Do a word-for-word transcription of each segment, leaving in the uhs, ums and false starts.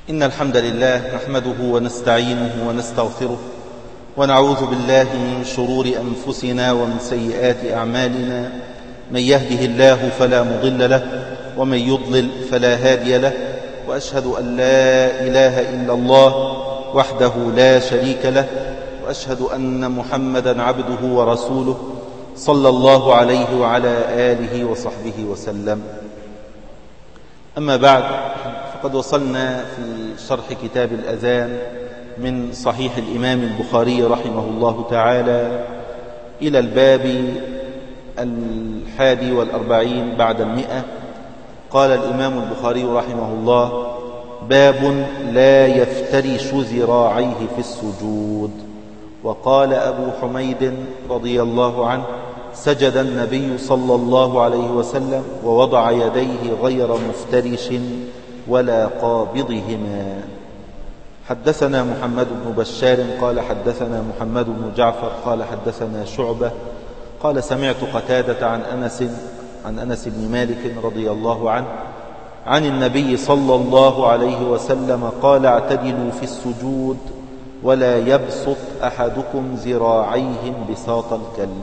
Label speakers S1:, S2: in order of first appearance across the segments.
S1: إن الحمد لله نحمده ونستعينه ونستغفره ونعوذ بالله من شرور أنفسنا ومن سيئات أعمالنا. من يهده الله فلا مضل له ومن يضلل فلا هادي له، وأشهد أن لا إله إلا الله وحده لا شريك له، وأشهد أن محمدا عبده ورسوله صلى الله عليه وعلى آله وصحبه وسلم. أما بعد، فقد وصلنا في شرح كتاب الأذان من صحيح الإمام البخاري رحمه الله تعالى إلى الباب الحادي والأربعين بعد المئة. قال الإمام البخاري رحمه الله: باب لا يفترش ذراعيه في السجود. وقال أبو حميد رضي الله عنه: سجد النبي صلى الله عليه وسلم ووضع يديه غير مفترش ولا قابضهما. حدثنا محمد بن بشار قال حدثنا محمد بن جعفر قال حدثنا شعبة قال سمعت قتادة عن أنس عن أنس بن مالك رضي الله عنه عن النبي صلى الله عليه وسلم قال: اعتدلوا في السجود ولا يبسط أحدكم ذراعيه انبساط الكلب.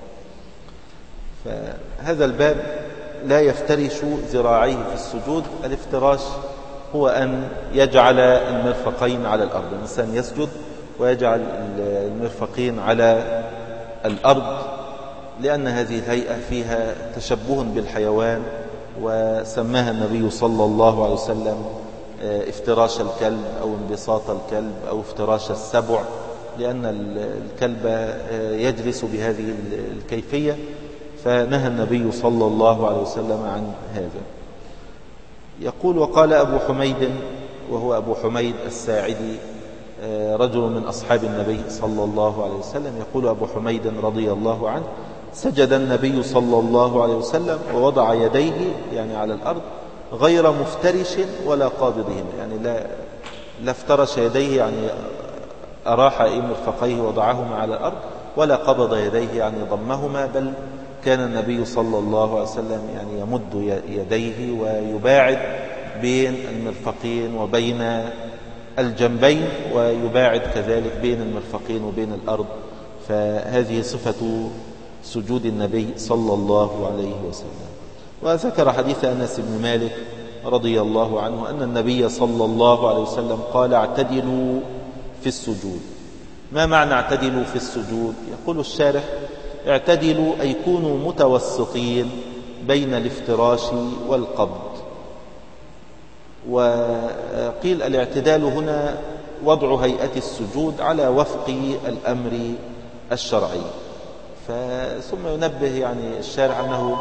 S1: فهذا الباب لا يفترش ذراعيه في السجود. الافتراش هو أن يجعل المرفقين على الأرض. الإنسان يسجد ويجعل المرفقين على الأرض، لأن هذه الهيئة فيها تشبه بالحيوان، وسماها النبي صلى الله عليه وسلم افتراش الكلب أو انبساط الكلب أو افتراش السبع، لأن الكلب يجلس بهذه الكيفية، فنهى النبي صلى الله عليه وسلم عن هذا. يقول: وقال أبو حميد، وهو أبو حميد الساعدي رجل من أصحاب النبي صلى الله عليه وسلم، يقول أبو حميد رضي الله عنه: سجد النبي صلى الله عليه وسلم ووضع يديه يعني على الأرض غير مفترش ولا قابضهما، يعني لا, لا افترش يديه يعني أراح مرفقيه وضعهما على الأرض، ولا قبض يديه يعني ضمهما، بل كان النبي صلى الله عليه وسلم يعني يمد يديه ويباعد بين المرفقين وبين الجنبين، ويباعد كذلك بين المرفقين وبين الأرض. فهذه صفة سجود النبي صلى الله عليه وسلم. وذكر حديث أنس بن مالك رضي الله عنه أن النبي صلى الله عليه وسلم قال: اعتدلوا في السجود. ما معنى اعتدلوا في السجود؟ يقول الشارح: اعتدلوا أي كونوا متوسطين بين الافتراش والقبض. وقيل الاعتدال هنا وضع هيئة السجود على وفق الأمر الشرعي. ثم ينبه يعني الشارح أنه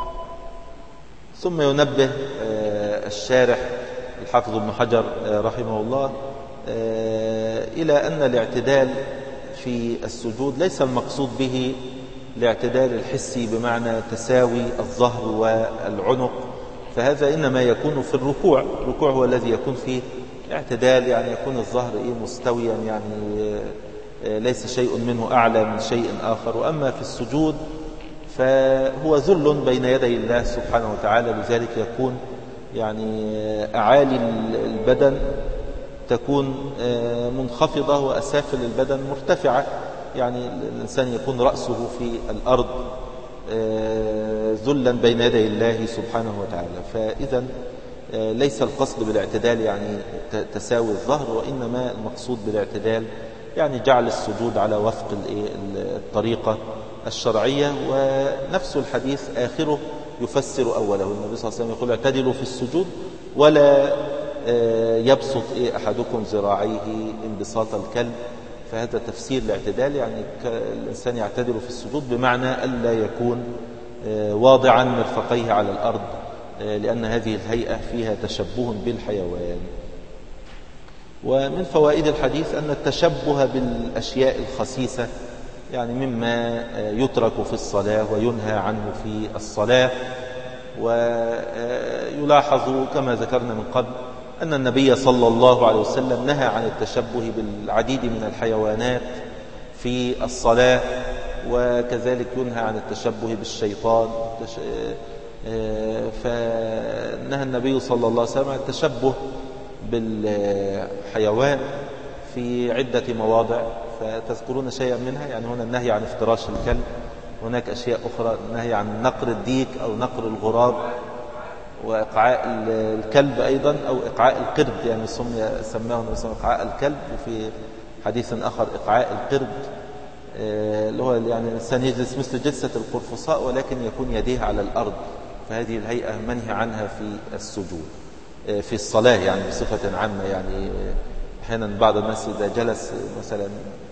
S1: ثم ينبه الشارح الحافظ ابن حجر رحمه الله إلى أن الاعتدال في السجود ليس المقصود به الاعتدال الحسي بمعنى تساوي الظهر والعنق، فهذا إنما يكون في الركوع. الركوع هو الذي يكون فيه اعتدال، يعني يكون الظهر مستويا، يعني ليس شيء منه أعلى من شيء آخر. وأما في السجود فهو ذل بين يدي الله سبحانه وتعالى، لذلك يكون يعني أعالي البدن تكون منخفضة وأسافل البدن مرتفعة، يعني الإنسان يكون رأسه في الأرض ذلا بين يدي الله سبحانه وتعالى. فإذا ليس القصد بالاعتدال يعني تساوي الظهر، وإنما المقصود بالاعتدال يعني جعل السجود على وفق الطريقة الشرعية. ونفس الحديث آخره يفسر أوله. النبي صلى الله عليه وسلم يقول: اعتدلوا في السجود ولا يبسط أحدكم ذراعيه انبساط الكلب. فهذا تفسير الاعتدال، يعني الإنسان يعتدل في السجود بمعنى ألا يكون واضعا مرفقيه على الأرض، لأن هذه الهيئة فيها تشبه بالحيوان. ومن فوائد الحديث أن التشبه بالأشياء الخسيسة يعني مما يترك في الصلاة وينهى عنه في الصلاة. ويلاحظ كما ذكرنا من قبل أن النبي صلى الله عليه وسلم نهى عن التشبه بالعديد من الحيوانات في الصلاة، وكذلك ينهى عن التشبه بالشيطان. فنهى النبي صلى الله عليه وسلم عن التشبه بالحيوان في عدة مواضع، فتذكرون شيئا منها. يعني هنا النهي عن افتراش الكلب، هناك أشياء أخرى، النهي عن نقر الديك أو نقر الغراب، وإقعاء الكلب أيضا أو إقعاء القرد، يعني سمي سماه إقعاء الكلب، وفي حديث آخر إقعاء القرد، اللي هو يعني الإنسان يجلس مثل جلسة القرفصاء ولكن يكون يديه على الأرض، فهذه الهيئة منهي عنها في السجود في الصلاة يعني بصفة عامة. يعني أحيانا بعض الناس إذا جلس مثلا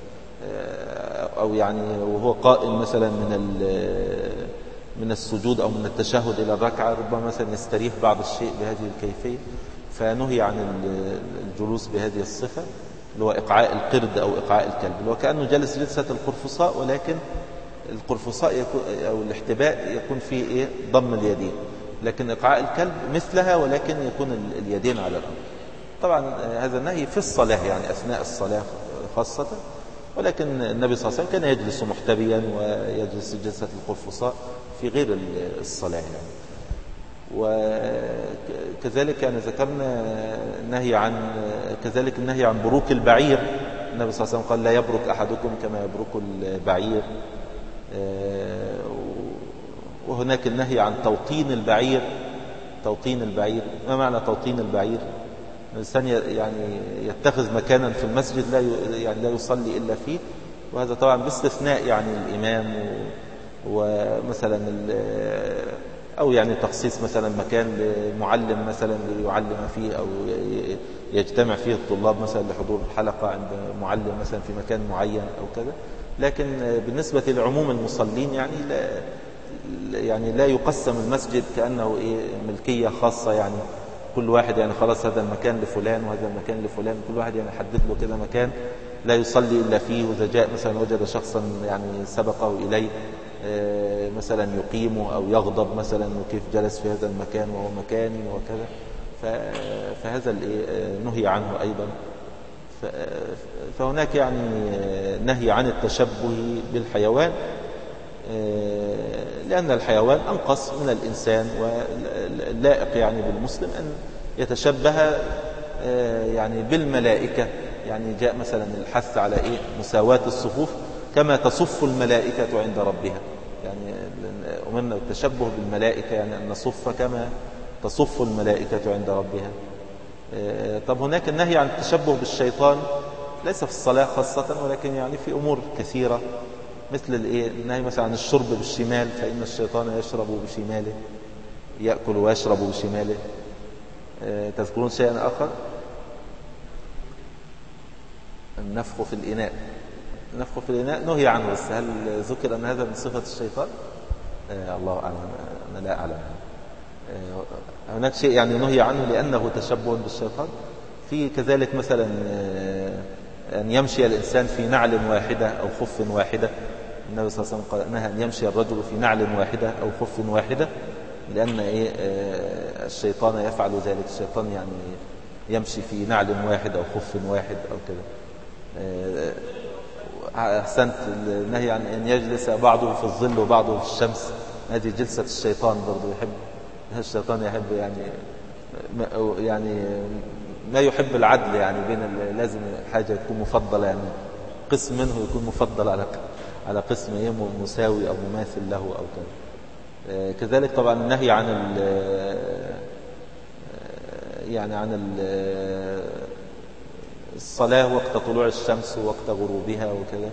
S1: أو يعني وهو قائم مثلا من من السجود أو من التشهد إلى الركعة، ربما مثلا يستريح بعض الشيء بهذه الكيفية، فنهي عن الجلوس بهذه الصفة، اللي هو إقعاء القرد أو إقعاء الكلب، اللي هو كأنه جلس جلسة القرفصاء، ولكن القرفصاء يكون أو الاحتباء يكون فيه إيه ضم اليدين، لكن إقعاء الكلب مثلها ولكن يكون اليدين على الأرض. طبعا هذا النهي في الصلاة يعني أثناء الصلاة خاصة، ولكن النبي صلى الله عليه وسلم كان يجلس محتبيا ويجلس جلسة القرفصاء في غير الصلاة يعني. وكذلك يعني ذكرنا النهي عن كذلك النهي عن بروك البعير. النبي صلى الله عليه وسلم قال لا يبرك أحدكم كما يبرك البعير. وهناك النهي عن توطين البعير. توطين البعير، ما معنى توطين البعير؟ الإنسان يعني يتخذ مكانا في المسجد لا يعني لا يصلي إلا فيه، وهذا طبعا باستثناء يعني الإمام ومثلا أو يعني تخصيص مثلا مكان لمعلم مثلا ليعلم فيه أو يجتمع فيه الطلاب مثلا لحضور حلقة عند معلم مثلا في مكان معين أو كذا. لكن بالنسبة لعموم المصلين يعني لا يعني لا يقسم المسجد كأنه إيه ملكية خاصة، يعني كل واحد يعني خلاص هذا المكان لفلان وهذا المكان لفلان، كل واحد يعني حدد له كده مكان لا يصلي إلا فيه، وإذا جاء مثلا وجد شخصا يعني سبقه إليه مثلا يقيمه أو يغضب مثلا وكيف جلس في هذا المكان وهو مكاني وكذا، فهذا نهي عنه أيضا. فهناك يعني نهي عن التشبه بالحيوان، لأن الحيوان أنقص من الإنسان، واللائق يعني بالمسلم أن يتشبه يعني بالملائكة. يعني جاء مثلا الحث على إيه مساواة الصفوف كما تصف الملائكة عند ربها، يعني أمرنا التشبه بالملائكة يعني أن نصف كما تصف الملائكة عند ربها. طب هناك النهي عن التشبه بالشيطان ليس في الصلاة خاصة، ولكن يعني في أمور كثيرة مثل الايه النهي مثلا عن الشرب بالشمال، فإن الشيطان يشرب بشماله، يأكل ويشرب بشماله. أه تذكرون شيئا آخر؟ النفخ في الإناء. النفخ في الإناء نهي عنه، بس هل ذكر أن هذا من صفة الشيطان؟ أه الله أعلم، أنا لا أعلم. أه هناك شيء يعني نهي عنه لأنه تشبه بالشيطان. في كذلك مثلا أن يمشي الإنسان في نعل واحدة أو خف واحدة. النبي صلى الله عليه وسلم قال نهى أن يمشي الرجل في نعل واحدة أو خف واحدة، لأن إيه الشيطان يفعل ذلك. الشيطان يعني يمشي في نعل واحد أو خف واحد أو كذا. أحسنت، النهي عن أن يجلس بعضه في الظل وبعضه في الشمس، هذه جلسة الشيطان برضو. يحب الشيطان يحب يعني يعني ما يحب العدل، يعني بين لازم حاجة تكون مفضلة، يعني قسم منه يكون مفضل على على قسم مساوي أو مماثل له أو كذا. كذلك طبعا النهي عن ال يعني عن ال الصلاة وقت طلوع الشمس ووقت غروبها وكذا،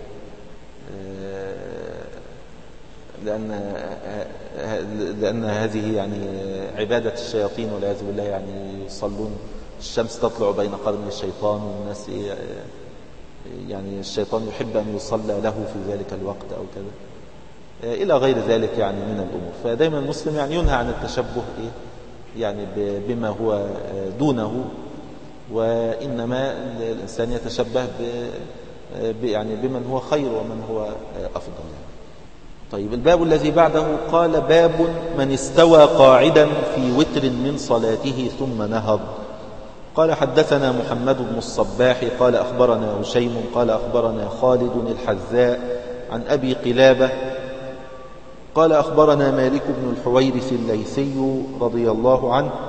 S1: لأن لأن هذه يعني عبادة الشياطين والعياذ بالله. يعني يصلون الشمس تطلع بين قرني الشيطان، والناس يعني الشيطان يحب أن يصلى له في ذلك الوقت أو كذا إلى غير ذلك يعني من الأمور. فدايما المسلم يعني ينهى عن التشبه إيه يعني بما هو دونه، وإنما الإنسان يتشبه ب يعني بمن هو خير ومن هو أفضل. طيب الباب الذي بعده قال باب من استوى قاعدا في وتر من صلاته ثم نهض. قال حدثنا محمد بن الصباح قال أخبرنا هشيم قال أخبرنا خالد الحذاء عن أبي قلابة قال أخبرنا مالك بن الحويرث الليثي رضي الله عنه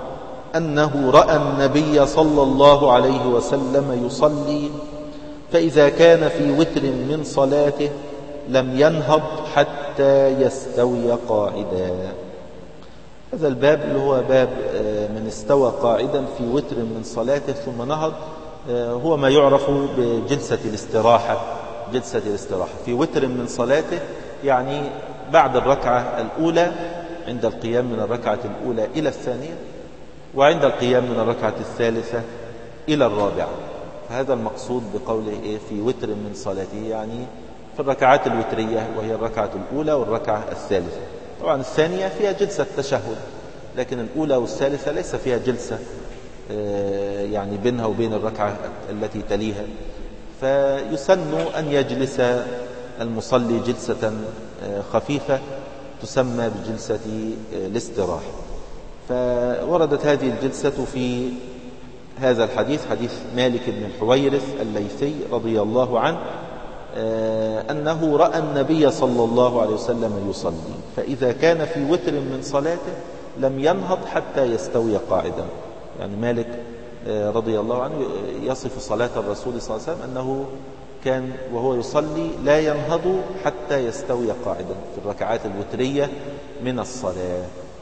S1: أنه رأى النبي صلى الله عليه وسلم يصلي فإذا كان في وتر من صلاته لم ينهض حتى يستوي قاعدا. هذا الباب اللي هو باب من استوى قاعدا في وتر من صلاته ثم نهض، هو ما يعرف بجلسة الاستراحة. جلسة الاستراحة في وتر من صلاته يعني بعد الركعة الأولى، عند القيام من الركعة الأولى إلى الثانية، وعند القيام من الركعة الثالثة إلى الرابعة. فهذا المقصود بقوله إيه في وتر من صلاته، يعني في الركعات الوترية وهي الركعة الأولى والركعة الثالثة. طبعا الثانية فيها جلسة تشهد، لكن الأولى والثالثة ليس فيها جلسة يعني بينها وبين الركعة التي تليها. فيسن أن يجلس المصلي جلسة خفيفة تسمى بجلسة الاستراحة. فوردت هذه الجلسة في هذا الحديث، حديث مالك بن الحويرث الليثي رضي الله عنه، أنه رأى النبي صلى الله عليه وسلم يصلي فإذا كان في وتر من صلاته لم ينهض حتى يستوي قاعدا. يعني مالك رضي الله عنه يصف صلاة الرسول صلى الله عليه وسلم أنه كان وهو يصلي لا ينهض حتى يستوي قاعدا في الركعات الوترية من الصلاة.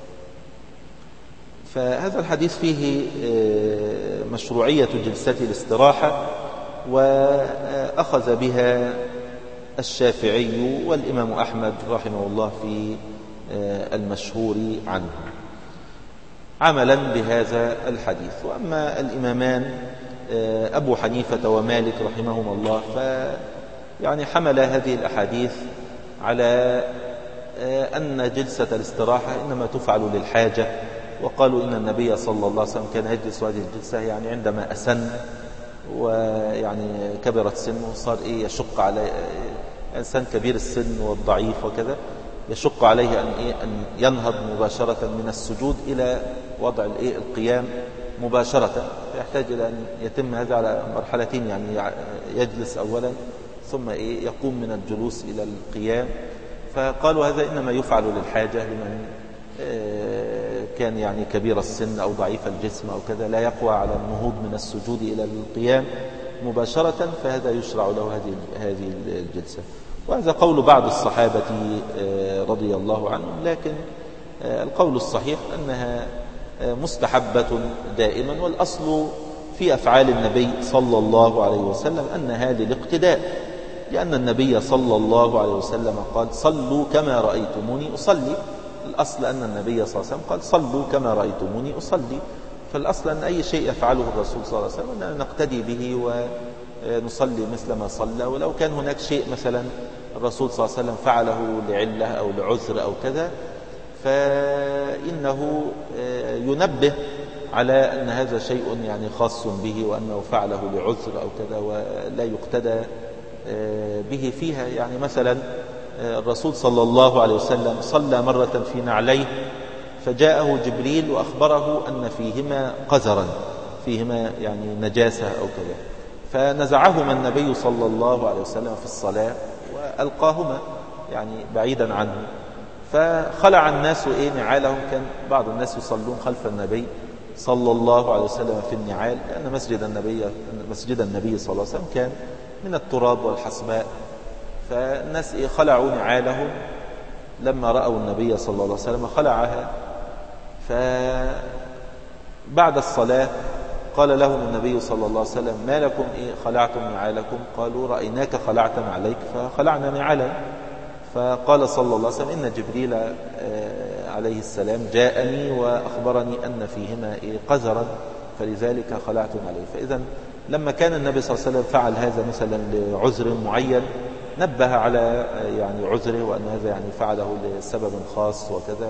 S1: فهذا الحديث فيه مشروعية جلسة الاستراحة، وأخذ بها الشافعي والإمام أحمد رحمه الله في المشهور عنه عملا بهذا الحديث. وأما الإمامان أبو حنيفة ومالك رحمهما الله فيعني حمل هذه الأحاديث على أن جلسة الاستراحة إنما تفعل للحاجة، وقالوا إن النبي صلى الله عليه وسلم كان يجلس هذه الجلسة يعني عندما أسن ويعني كبرت سنه صار إيه يشق عليه إنسان كبير السن والضعيف وكذا، يشق عليه أن إيه أن ينهض مباشرة من السجود إلى وضع الإيه القيام مباشرة، فيحتاج إلى أن يتم هذا على مرحلتين، يعني يجلس أولا ثم إيه يقوم من الجلوس إلى القيام. فقالوا هذا إنما يفعل للحاجة لمن كان يعني كبير السن أو ضعيف الجسم أو كذا لا يقوى على النهوض من السجود إلى القيام مباشرة، فهذا يشرع له هذه هذه الجلسة. وهذا قول بعض الصحابة رضي الله عنهم، لكن القول الصحيح أنها مستحبة دائما، والأصل في أفعال النبي صلى الله عليه وسلم أنها للاقتداء، لأن النبي صلى الله عليه وسلم قال صلوا كما رأيتموني أصلي. الأصل أن النبي صلى الله عليه وسلم قال صلوا كما رأيتموني أصلي، فالأصل أن أي شيء يفعله الرسول صلى الله عليه وسلم أننا نقتدي به ونصلي مثل ما صلى. ولو كان هناك شيء مثلا الرسول صلى الله عليه وسلم فعله لعلة أو لعذر أو كذا، فإنه ينبه على أن هذا شيء يعني خاص به وأنه فعله لعذر أو كذا ولا يقتدى به فيها. يعني مثلا الرسول صلى الله عليه وسلم صلى مرة في نعليه فجاءه جبريل وأخبره أن فيهما قذرا، فيهما يعني نجاسة أو كذا، فنزعهما النبي صلى الله عليه وسلم في الصلاة وألقاهما يعني بعيدا عنه. فخلع الناس إيه نعالهم، كان بعض الناس يصلون خلف النبي صلى الله عليه وسلم في النعال، لأن مسجد النبي مسجد النبي صلى الله عليه وسلم كان من التراب والحصباء، فالناس إيه خلعوا نعالهم لما رأوا النبي صلى الله عليه وسلم خلعها. فبعد الصلاة قال لهم النبي صلى الله عليه وسلم ما لكم إيه خلعتم نعالكم؟ قالوا رأيناك خلعت نعليك فخلعنا نعالا. فقال صلى الله عليه وسلم إن جبريل عليه السلام جاءني وأخبرني أن فيهما إيه قذرا فلذلك خلعت عليه. فإذا لما كان النبي صلى الله عليه وسلم فعل هذا مثلا لعذر معين نبه على يعني عذره وأن هذا يعني فعله لسبب خاص وكذا،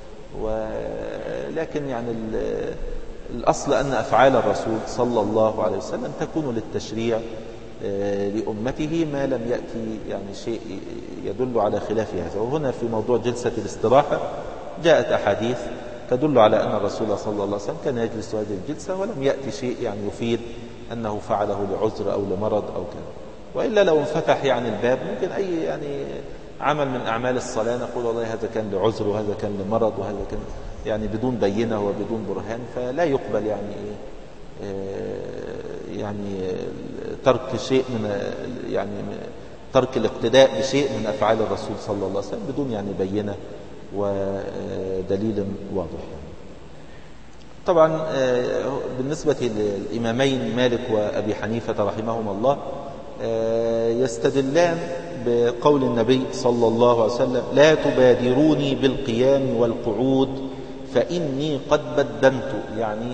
S1: ولكن يعني الأصل أن أفعال الرسول صلى الله عليه وسلم تكون للتشريع لأمته ما لم يأتي يعني شيء يدل على خلاف هذا. وهنا في موضوع جلسة الاستراحة جاءت أحاديث تدل على أن الرسول صلى الله عليه وسلم كان يجلس هذه الجلسة ولم يأتي شيء يعني يفيد أنه فعله لعذر أو لمرض أو كذا. وإلا لو انفتح يعني الباب ممكن أي يعني عمل من أعمال الصلاة نقول والله هذا كان لعذر وهذا كان لمرض وهذا كان يعني بدون بينة وبدون برهان، فلا يقبل يعني يعني ترك شيء من يعني ترك الاقتداء بشيء من أفعال الرسول صلى الله عليه وسلم بدون يعني بينة ودليل واضح. طبعا بالنسبة للإمامين مالك وأبي حنيفة رحمهما الله يستدلان بقول النبي صلى الله عليه وسلم: لا تبادروني بالقيام والقعود فإني قد بدنت، يعني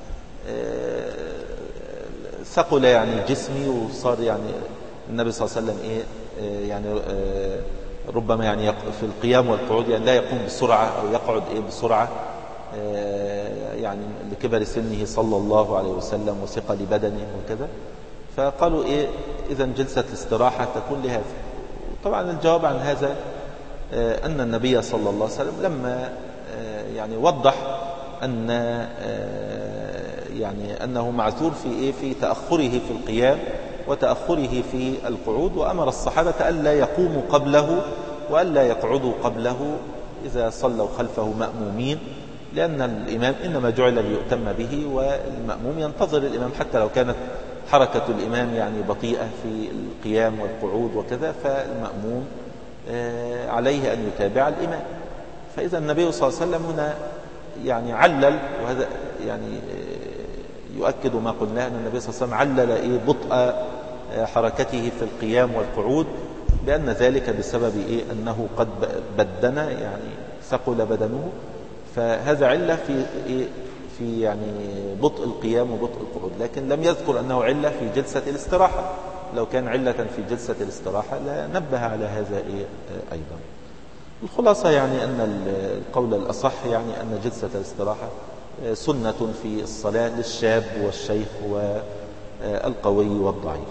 S1: ثقل يعني جسمي وصار يعني النبي صلى الله عليه وسلم إيه يعني ربما يعني في القيام والقعود يعني لا يقوم بسرعة أو يقعد إيه بسرعة يعني لكبر سنه صلى الله عليه وسلم وثقل بدنه وكذا، فقالوا إيه إذن جلسة الاستراحة تكون لهذا. طبعا الجواب عن هذا أن النبي صلى الله عليه وسلم لما يعني وضح أن يعني أنه معذور في إيه في تأخره في القيام وتأخره في القعود، وأمر الصحابة ألا يقوموا قبله وألا يقعدوا قبله إذا صلوا خلفه مأمومين، لأن الإمام إنما جعل ليؤتم به والمأموم ينتظر الإمام حتى لو كانت حركة الإمام يعني بطيئة في القيام والقعود وكذا، فالمأموم عليه أن يتابع الإمام. فإذا النبي صلى الله عليه وسلم هنا يعني علل، وهذا يعني يؤكد ما قلناه، أن النبي صلى الله عليه وسلم علل إيه بطء حركته في القيام والقعود بأن ذلك بسبب إيه أنه قد بدن يعني ثقل بدنه، فهذا علة في إيه في يعني بطء القيام وبطء القعود، لكن لم يذكر أنه علة في جلسة الاستراحة. لو كان علة في جلسة الاستراحة لنبه على هذا إيه أيضا. الخلاصة يعني أن القول الأصح يعني أن جلسة الاستراحة سنة في الصلاة للشاب والشيخ والقوي والضعيف.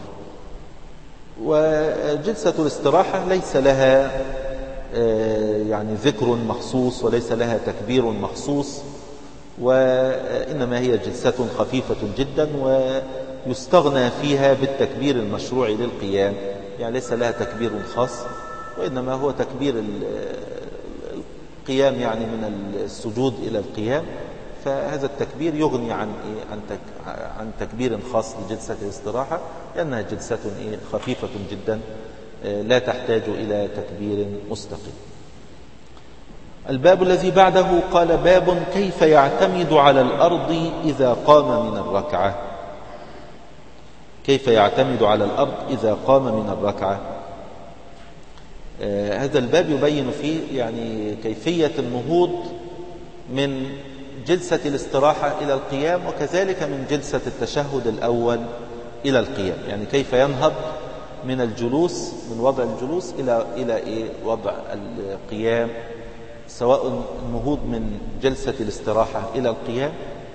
S1: وجلسة الاستراحة ليس لها يعني ذكر مخصوص وليس لها تكبير مخصوص، وإنما هي جلسة خفيفة جدا ويستغنى فيها بالتكبير المشروع للقيام، يعني ليس لها تكبير خاص، وإنما هو تكبير القيام يعني من السجود إلى القيام، فهذا التكبير يغني عن عن عن تكبير خاص لجلسة الاستراحة، لأنها جلسة خفيفة جدا لا تحتاج إلى تكبير مستقل. الباب الذي بعده قال: باب كيف يعتمد على الأرض إذا قام من الركعة. كيف يعتمد على الأرض إذا قام من الركعة. آه هذا الباب يبين فيه يعني كيفية النهوض من جلسة الاستراحة إلى القيام، وكذلك من جلسة التشهد الأول إلى القيام، يعني كيف ينهض من الجلوس من وضع الجلوس إلى إلى إيه وضع القيام، سواء النهوض من جلسة الاستراحة إلى القيام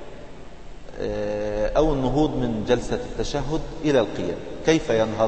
S1: أو النهوض من جلسة التشهد إلى القيام، كيف ينهض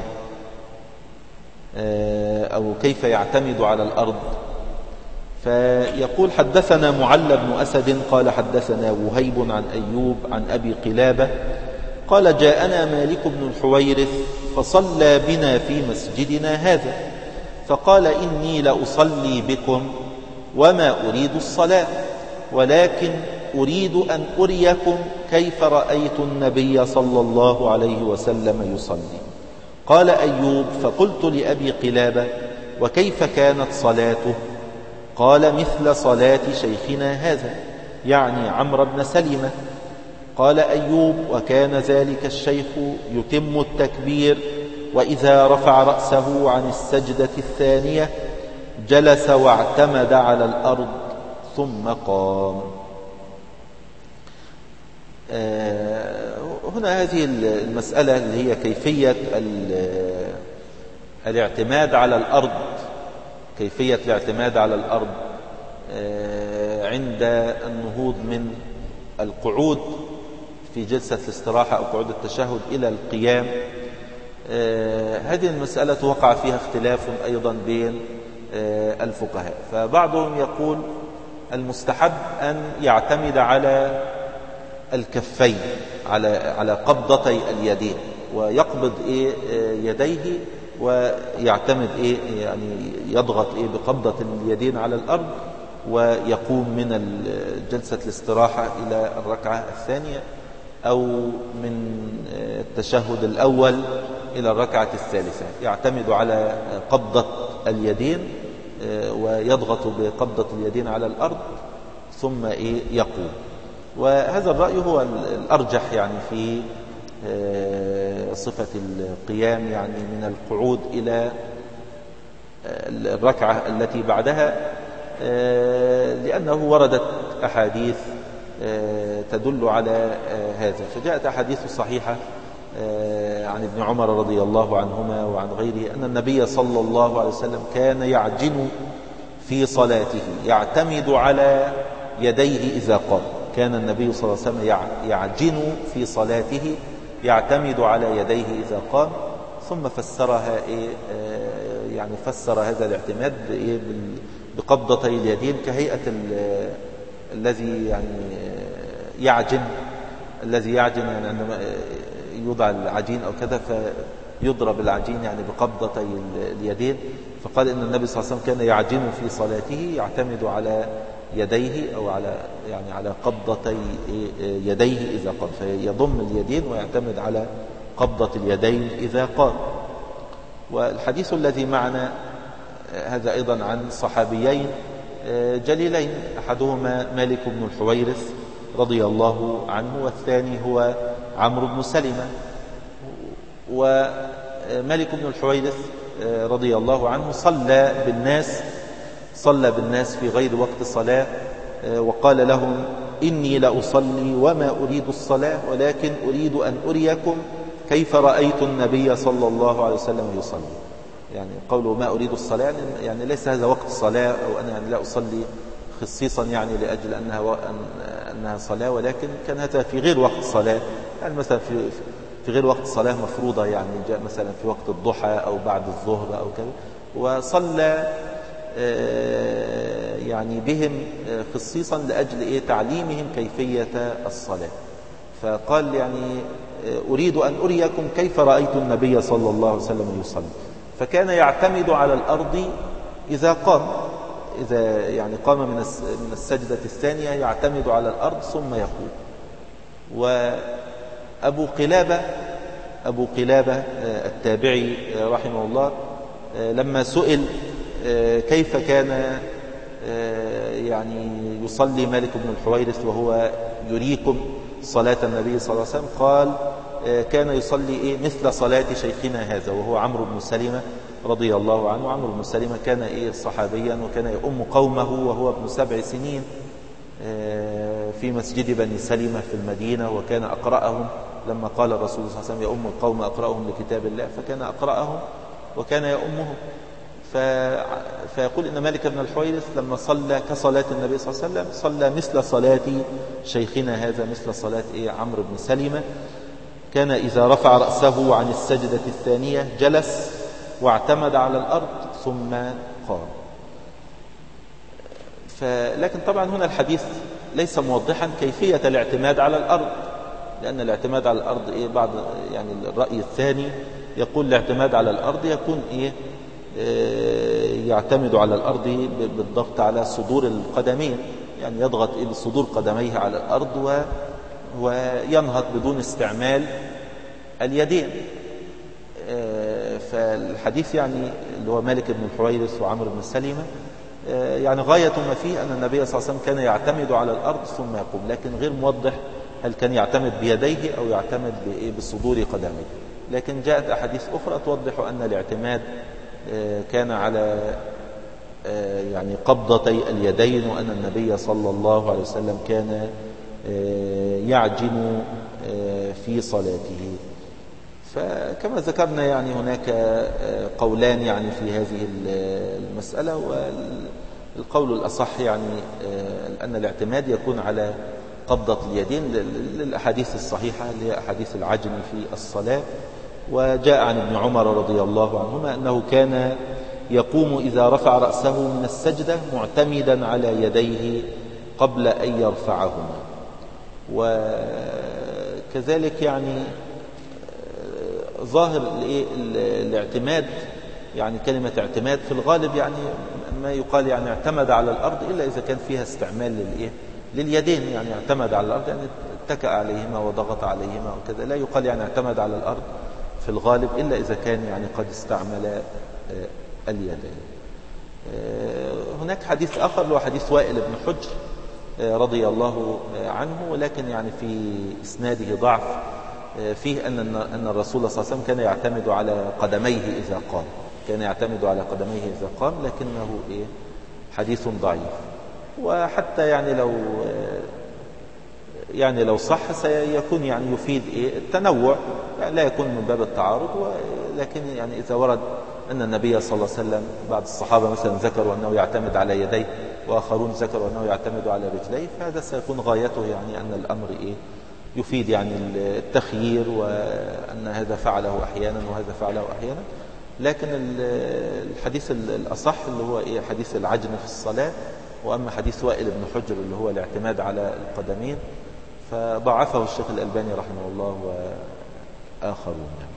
S1: أو كيف يعتمد على الأرض. فيقول: حدثنا معل بن أسد قال حدثنا وهيب عن أيوب عن أبي قلابة قال: جاءنا مالك بن الحويرث فصلى بنا في مسجدنا هذا، فقال: إني لأصلي بكم وما أريد الصلاة، ولكن أريد أن أريكم كيف رأيت النبي صلى الله عليه وسلم يصلي. قال أيوب: فقلت لأبي قلابة: وكيف كانت صلاته؟ قال: مثل صلاة شيخنا هذا، يعني عمرو بن سلمة. قال أيوب: وكان ذلك الشيخ يتم التكبير، وإذا رفع رأسه عن السجدة الثانية جلس واعتمد على الأرض ثم قام. هنا هذه المسألة اللي هي كيفية الاعتماد على الأرض، كيفية الاعتماد على الأرض عند النهوض من القعود في جلسة الاستراحة أو قعود التشهد إلى القيام. هذه المسألة وقع فيها اختلاف أيضا بين الفقهاء، فبعضهم يقول المستحب أن يعتمد على الكفين، على على قبضتي اليدين، ويقبض إيه يديه ويعتمد إيه يعني يضغط إيه بقبضة اليدين على الأرض، ويقوم من جلسة الاستراحة إلى الركعة الثانية، أو من التشهد الأول إلى الركعة الثالثة، يعتمد على قبضة اليدين ويضغط بقبضة اليدين على الأرض ثم إيه يقوم. وهذا الرأي هو الأرجح يعني في صفة القيام، يعني من القعود إلى الركعة التي بعدها، لأنه وردت أحاديث تدل على هذا. فجاءت أحاديث صحيحة عن ابن عمر رضي الله عنهما وعن غيره أن النبي صلى الله عليه وسلم كان يعجن في صلاته، يعتمد على يديه إذا قام. كان النبي صلى الله عليه وسلم يعجن في صلاته، يعتمد على يديه إذا قام. ثم فسرها إيه يعني فسر هذا الاعتماد إيه بقبضتي اليدين كهيئة الذي يعني يعجن الذي يعجن يعني عندما يوضع العجين أو كذا فيضرب العجين يعني بقبضتي اليدين. فقال إن النبي صلى الله عليه وسلم كان يعجن في صلاته، يعتمد على يديه أو على يعني على قبضتي يديه إذا قام، فيضم اليدين ويعتمد على قبضة اليدين إذا قام. والحديث الذي معنا هذا أيضا عن صحابيين جليلين، أحدهما مالك بن الحويرث رضي الله عنه، والثاني هو عمرو بن سلمة. ومالك بن الحويرث رضي الله عنه صلى بالناس صلى بالناس في غير وقت الصلاة، وقال لهم: إني لأصلي وما أريد الصلاة، ولكن أريد أن أريكم كيف رأيت النبي صلى الله عليه وسلم يصلي. يعني قوله ما أريد الصلاة يعني ليس هذا وقت الصلاة، أو أنا يعني لا أصلي خصيصا يعني لأجل أنها أنها صلاة، ولكن كان هذا في غير وقت الصلاة. يعني مثلا في في غير وقت الصلاة مفروضة، يعني جاء مثلا في وقت الضحى أو بعد الظهر أو كذا، وصلى يعني بهم خصيصا لأجل إيه تعليمهم كيفية الصلاة. فقال يعني أريد أن أريكم كيف رأيت النبي صلى الله عليه وسلم يصلي. فكان يعتمد على الأرض إذا قام، إذا يعني قام من السجدة الثانية يعتمد على الأرض ثم يقوم. وأبو قلابة أبو قلابة التابعي رحمه الله لما سئل كيف كان يعني يصلي مالك بن الحويرث وهو يريكم صلاة النبي صلى الله عليه وسلم، قال كان يصلي إيه مثل صلاة شيخنا هذا، وهو عمرو بن سلمة رضي الله عنه. عمرو بن سلمة كان إيه صحابيا، وكان يؤم قومه وهو ابن سبع سنين في مسجد بني سلمة في المدينة، وكان أقرأهم لما قال الرسول صلى الله عليه وسلم يؤم القوم أقرأهم لكتاب الله، فكان أقرأهم وكان يؤمهم. فيقول إن مالك بن الحويرث لما صلى كصلاة النبي صلى الله عليه وسلم صلى مثل صلاة شيخنا هذا، مثل صلاة إيه عمرو بن سلمة. كان إذا رفع رأسه عن السجدة الثانية جلس واعتمد على الأرض ثم قام. لكن طبعا هنا الحديث ليس موضحا كيفية الاعتماد على الأرض، لأن الاعتماد على الأرض إيه بعض يعني الرأي الثاني يقول الاعتماد على الأرض يكون إيه يعتمد على الأرض بالضغط على صدور القدمين، يعني يضغط إيه بصدور قدميه على الأرض و وينهض بدون استعمال اليدين. فالحديث يعني اللي هو مالك بن الحويرث وعمرو بن سلمة يعني غاية ما فيه أن النبي صلى الله عليه وسلم كان يعتمد على الأرض ثم يقوم، لكن غير موضح هل كان يعتمد بيديه أو يعتمد بصدور قدميه. لكن جاءت أحاديث أخرى توضح أن الاعتماد كان على يعني قبضتي اليدين، وأن النبي صلى الله عليه وسلم كان يعجن في صلاته. فكما ذكرنا يعني هناك قولان يعني في هذه المسألة، والقول الأصح يعني أن الاعتماد يكون على قبضة اليدين للأحاديث الصحيحة اللي هي أحاديث العجن في الصلاة. وجاء عن ابن عمر رضي الله عنهما أنه كان يقوم إذا رفع رأسه من السجدة معتمدا على يديه قبل أن يرفعهما. وكذلك يعني ظاهر الاعتماد، يعني كلمة اعتماد في الغالب يعني ما يقال يعني اعتمد على الأرض إلا إذا كان فيها استعمال للإيه لليدين، يعني اعتمد على الأرض يعني اتكأ عليهما وضغط عليهما وكذا. لا يقال يعني اعتمد على الأرض في الغالب إلا إذا كان يعني قد استعمل اليدين. هناك حديث آخر هو حديث وائل بن حجر رضي الله عنه، ولكن يعني في إسناده ضعف فيه أن أن الرسول صلى الله عليه وسلم كان يعتمد على قدميه إذا قام، كان يعتمد على قدميه إذا قام، لكنه إيه حديث ضعيف. وحتى يعني لو يعني لو صح سيكون يعني يفيد إيه التنوع، يعني لا يكون من باب التعارض، ولكن يعني إذا ورد أن النبي صلى الله عليه وسلم بعض الصحابة مثلا ذكروا أنه يعتمد على يديه وآخرون ذكروا أنه يعتمد على رجليه، فهذا سيكون غايته يعني أن الأمر إيه يفيد يعني التخيير، وأن هذا فعله أحيانا وهذا فعله أحيانا. لكن الحديث الأصح اللي هو إيه حديث العجن في الصلاة. وأما حديث وائل بن حجر اللي هو الاعتماد على القدمين فضعفه الشيخ الألباني رحمه الله وآخرون. يعني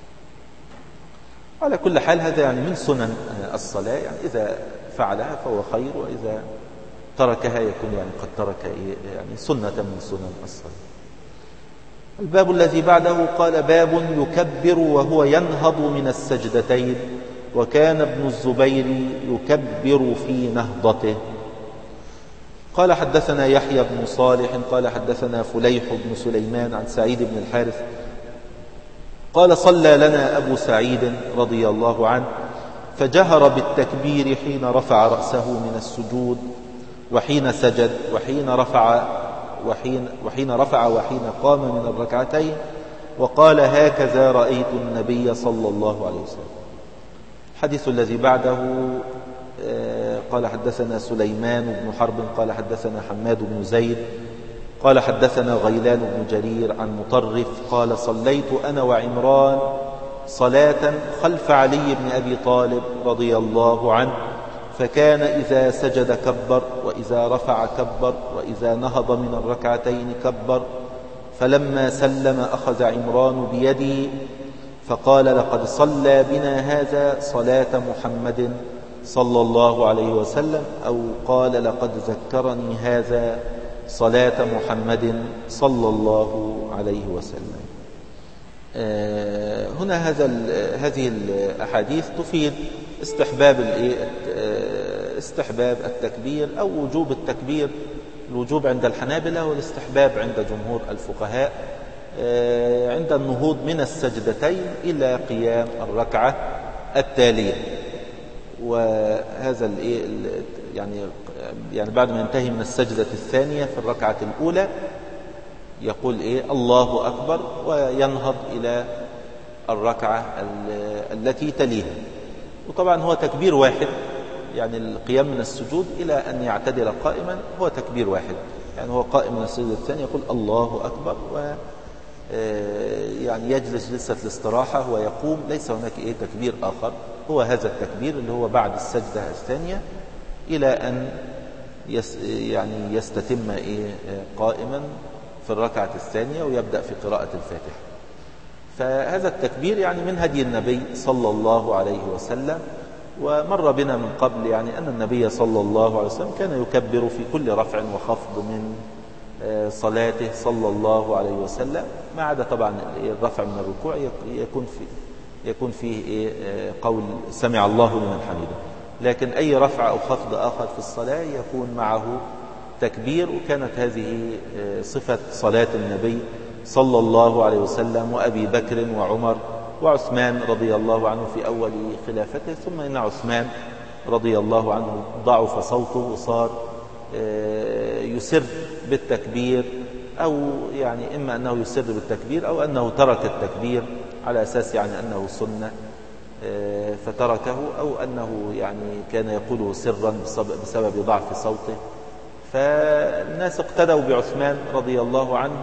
S1: على كل حال هذا يعني من سنن الصلاة، يعني إذا فعلها فهو خير، وإذا تركها يكون يعني قد ترك إيه يعني سنة من سنن الصلاة. الباب الذي بعده قال باب يكبر وهو ينهض من السجدتين، وكان ابن الزبير يكبر في نهضته. قال حدثنا يحيى بن صالح قال حدثنا فليح بن سليمان عن سعيد بن الحارث قال صلى لنا أبو سعيد رضي الله عنه فجهر بالتكبير حين رفع رأسه من السجود وحين سجد وحين رفع وحين, وحين رفع وحين قام من الركعتين، وقال هكذا رأيت النبي صلى الله عليه وسلم. الحديث الذي بعده قال حدثنا سليمان بن حرب قال حدثنا حماد بن زيد قال حدثنا غيلان بن جرير عن مطرف قال صليت أنا وعمران صلاة خلف علي بن أبي طالب رضي الله عنه، فكان إذا سجد كبر، وإذا رفع كبر، وإذا نهض من الركعتين كبر. فلما سلم أخذ عمران بيدي فقال لقد صلى بنا هذا صلاة محمد صلى الله عليه وسلم، أو قال لقد ذكرني هذا صلاة محمد صلى الله عليه وسلم. هنا هذا هذه الأحاديث تفيد استحباب استحباب التكبير أو وجوب التكبير. الوجوب عند الحنابلة والاستحباب عند جمهور الفقهاء عند النهوض من السجدتين إلى قيام الركعة التالية. وهذا يعني يعني بعد ما ينتهي من السجدة الثانية في الركعة الأولى يقول إيه الله أكبر وينهض إلى الركعة التي تليها. وطبعا هو تكبير واحد، يعني القيام من السجود إلى أن يعتدل قائما هو تكبير واحد، يعني هو قائم من السجدة الثانية يقول الله أكبر و يعني يجلس جلسة الاستراحة ويقوم، ليس هناك إيه تكبير آخر، هو هذا التكبير اللي هو بعد السجدة الثانية إلى أن يس يعني يستتم إيه قائما في الركعة الثانية ويبدأ في قراءة الفاتحة. فهذا التكبير يعني من هدي النبي صلى الله عليه وسلم. ومر بنا من قبل يعني أن النبي صلى الله عليه وسلم كان يكبر في كل رفع وخفض من صلاته صلى الله عليه وسلم، ما عدا طبعا الرفع من الركوع يكون فيه يكون فيه قول سمع الله لمن حمده، لكن أي رفع أو خفض آخر في الصلاة يكون معه تكبير. وكانت هذه صفة صلاة النبي صلى الله عليه وسلم وأبي بكر وعمر وعثمان رضي الله عنه في أول خلافته، ثم إن عثمان رضي الله عنه ضعف صوته وصار يسر بالتكبير، أو يعني إما أنه يسر بالتكبير أو أنه ترك التكبير على أساس يعني أنه سنة فتركه، أو أنه يعني كان يقوله سرا بسبب ضعف صوته. فالناس اقتدوا بعثمان رضي الله عنه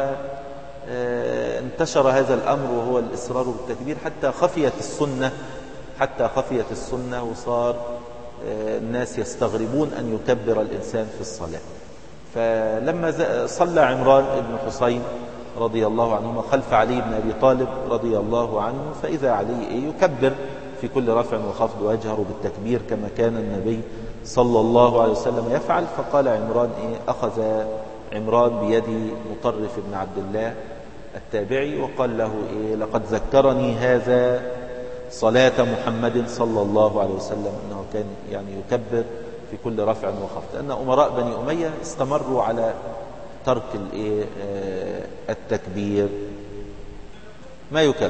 S1: وانتشر هذا الأمر وهو الإصرار بالتكبير حتى خفيت السنة حتى خفيت السنة وصار الناس يستغربون أن يكبر الإنسان في الصلاة. فلما صلى عمران بن حسين رضي الله عنهما خلف علي بن أبي طالب رضي الله عنه، فإذا علي إيه يكبر في كل رفع وخفض ويجهر بالتكبير كما كان النبي صلى الله عليه وسلم يفعل. فقال عمران إيه أخذ عمران بيد مطرف بن عبد الله التابعي وقال له إيه لقد ذكرني هذا صلاة محمد صلى الله عليه وسلم، أنه كان يعني يكبر في كل رفع وخفض. لأن أمراء بني أمية استمروا على ترك الإيه التكبير، ما يكبر،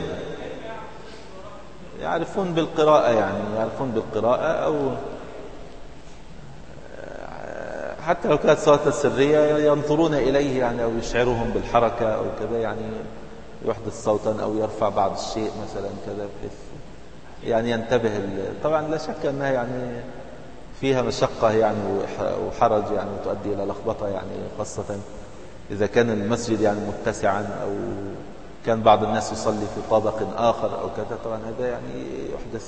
S1: يعرفون بالقراءة، يعني يعرفون بالقراءة، أو حتى لو كانت صلاة السرية ينظرون إليه يعني، أو يشعرهم بالحركة أو كذا، يعني يحدث صوتا أو يرفع بعض الشيء مثلا كذا بحيث يعني ينتبه. طبعا لا شك أنها يعني فيها مشقة يعني وحرج يعني تؤدي إلى لخبطة، يعني خاصة إذا كان المسجد يعني متسعا أو كان بعض الناس يصلي في طابق آخر أو كذا. طبعا هذا يعني يحدث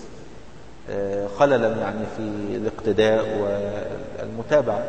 S1: خللا يعني في الاقتداء والمتابعة،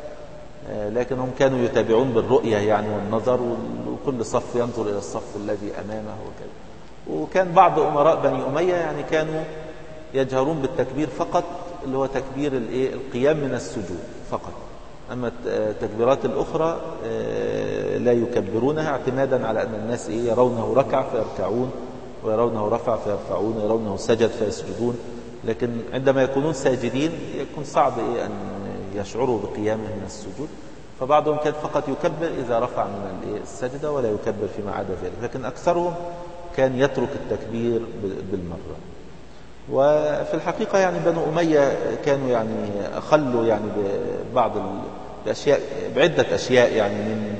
S1: لكنهم كانوا يتابعون بالرؤية يعني والنظر، وكل صف ينظر إلى الصف الذي أمامه وكذا. وكان بعض أمراء بني أمية يعني كانوا يجهرون بالتكبير فقط، اللي هو تكبير القيام من السجود فقط، أما التكبيرات الأخرى لا يكبرونها، اعتمادا على أن الناس يرونه ركع فيركعون، ويرونه رفع فيرفعون، ويرونه سجد فيسجدون. لكن عندما يكونون ساجدين يكون صعب أن يشعروا بقيامه من السجود، فبعضهم كان فقط يكبر إذا رفع من السجدة ولا يكبر فيما عدا ذلك، لكن أكثرهم كان يترك التكبير بالمرة. وفي الحقيقة يعني بنو أمية كانوا يعني أخلوا يعني ببعض الأشياء، بعدة أشياء يعني من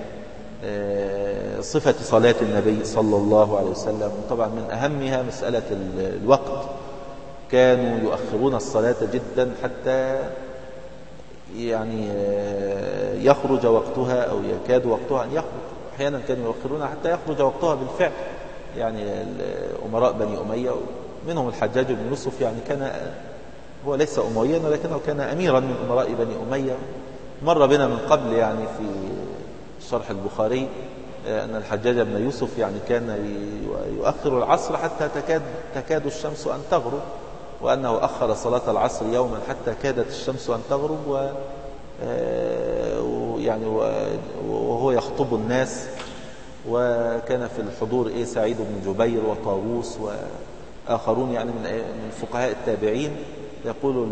S1: صفة صلاة النبي صلى الله عليه وسلم. طبعا من أهمها مسألة الوقت، كانوا يؤخرون الصلاة جدا حتى يعني يخرج وقتها أو يكاد وقتها أن يخرج. أحيانا كانوا يؤخرونها حتى يخرج وقتها بالفعل. يعني أمراء بني أمية منهم الحجاج بن يوسف، يعني كان هو ليس أمويا ولكنه كان أميرا من أمراء بني أمية. مر بنا من قبل يعني في شرح البخاري أن الحجاج بن يوسف يعني كان يؤخر العصر حتى تكاد, تكاد الشمس أن تغرب، وأنه أخر صلاة العصر يوما حتى كادت الشمس أن تغرب، و يعني وهو يخطب الناس. وكان في الحضور إيه سعيد بن جبير وطاووس وآخرون يعني من فقهاء التابعين. يقول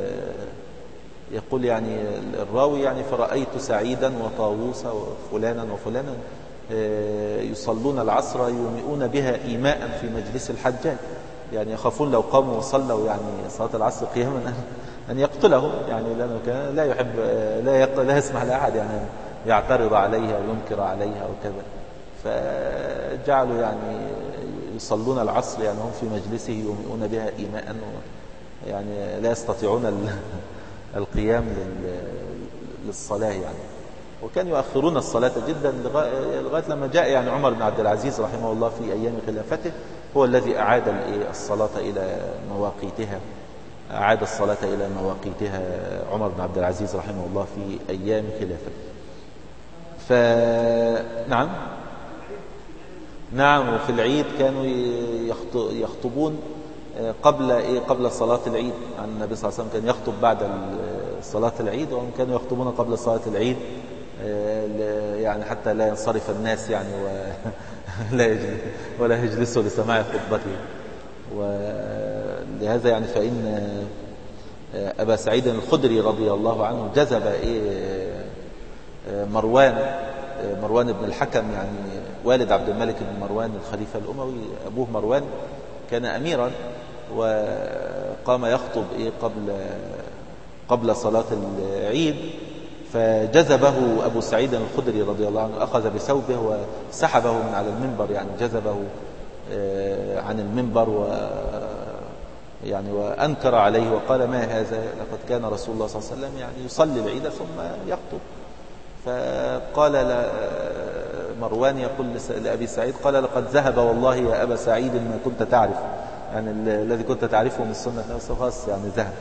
S1: يقول يعني الراوي يعني فرأيت سعيدا وطاووس وفلانا وفلانا يصلون العصر يومئون بها إيماء في مجلس الحجاج، يعني يخافون لو قاموا وصلوا يعني صلاة العصر قياما أن يقتلهم، يعني لأنه كان لا يحب لا لا يسمح لأحد يعني يعترض عليها وينكر عليها وكذا. فجعلوا يعني يصلون العصر يعني هم في مجلسه يومئون بها إيماء، يعني لا يستطيعون القيام للصلاة يعني. وكان يؤخرون الصلاة جدا لغاية لما جاء يعني عمر بن عبد العزيز رحمه الله في أيام خلافته، هو الذي أعاد الصلاة إلى مواقيتها، أعاد الصلاة إلى مواقيتها عمر بن عبد العزيز رحمه الله في أيام خلافته. فنعم نعم وفي العيد كانوا يخطبون قبل إيه قبل صلاة العيد. عن النبي صلى الله عليه وسلم كان يخطب بعد صلاة العيد، وهم كانوا يخطبون قبل صلاة العيد يعني حتى لا ينصرف الناس يعني ولا يجلس ولا يجلسوا لسماع خطبته. ولهذا يعني فإن أبا سعيد الخدري رضي الله عنه جذب إيه مروان مروان بن الحكم، يعني والد عبد الملك بن مروان الخليفة الأموي، أبوه مروان كان أميرا، وقام يخطب إيه قبل قبل صلاة العيد، فجذبه أبو سعيد الخدري رضي الله عنه، أخذ بثوبه وسحبه من على المنبر، يعني جذبه عن المنبر و يعني وأنكر عليه وقال: ما هذا؟ لقد كان رسول الله صلى الله عليه وسلم يعني يصلي العيد ثم يخطب. فقال مروان يقول لأبي سعيد، قال: لقد ذهب والله يا أبا سعيد ما كنت تعرف، يعني الذي كنت تعرفه من السنة خلاص يعني ذهب.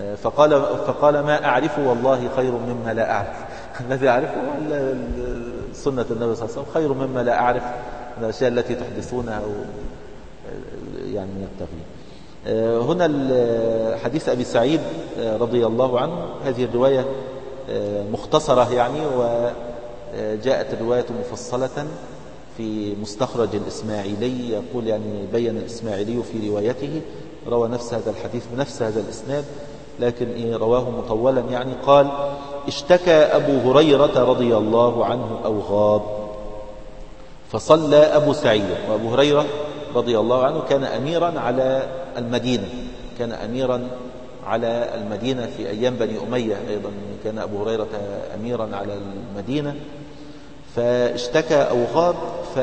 S1: فقال فقال ما أعرفه والله خير مما لا أعرف. الذي أعرفه سنة النبي صلى الله عليه وسلم خير مما لا أعرف من الأشياء التي تحدثونها أو يعني من التغيير. هنا حديث أبي سعيد رضي الله عنه، هذه الرواية مختصرة يعني، وجاءت الرواية مفصلة في مستخرج الإسماعيلي. يقول يعني بين الإسماعيلي في روايته، روى نفس هذا الحديث بنفس هذا الإسناد، لكن إيه رواه مطولا يعني. قال: اشتكى أبو هريرة رضي الله عنه أو غاب فصلى أبو سعيد. وأبو هريرة رضي الله عنه كان أميرا على المدينة، كان أميرا على المدينة في أيام بني أمية أيضا، كان أبو هريرة أميرا على المدينة. فاشتكى أو غاب ف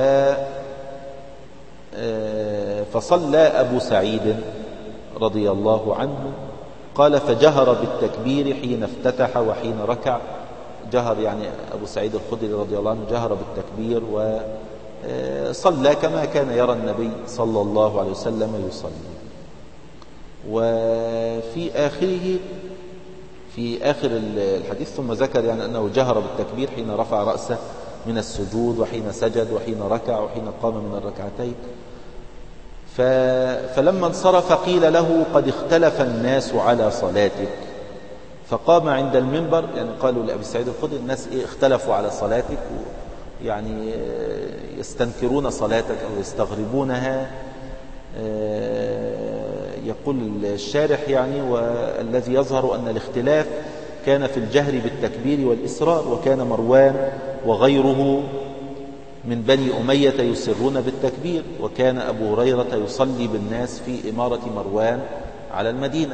S1: فصلى أبو سعيد رضي الله عنه. قال: فجهر بالتكبير حين افتتح وحين ركع. جهر يعني أبو سعيد الخدري رضي الله عنه جهر بالتكبير وصلى كما كان يرى النبي صلى الله عليه وسلم يصلي. وفي آخره في آخر الحديث ثم ذكر يعني أنه جهر بالتكبير حين رفع رأسه من السجود وحين سجد وحين ركع وحين قام من الركعتين. فلما انصرف قيل له: قد اختلف الناس على صلاتك. فقام عند المنبر، يعني قالوا لأبي سعيد الخدري: الناس إيه اختلفوا على صلاتك، يعني يستنكرون صلاتك أو يستغربونها. يقول الشارح يعني: والذي يظهر أن الاختلاف كان في الجهر بالتكبير والإسرار، وكان مروان وغيره من بني أمية يسرون بالتكبير، وكان أبو هريرة يصلي بالناس في إمارة مروان على المدينة.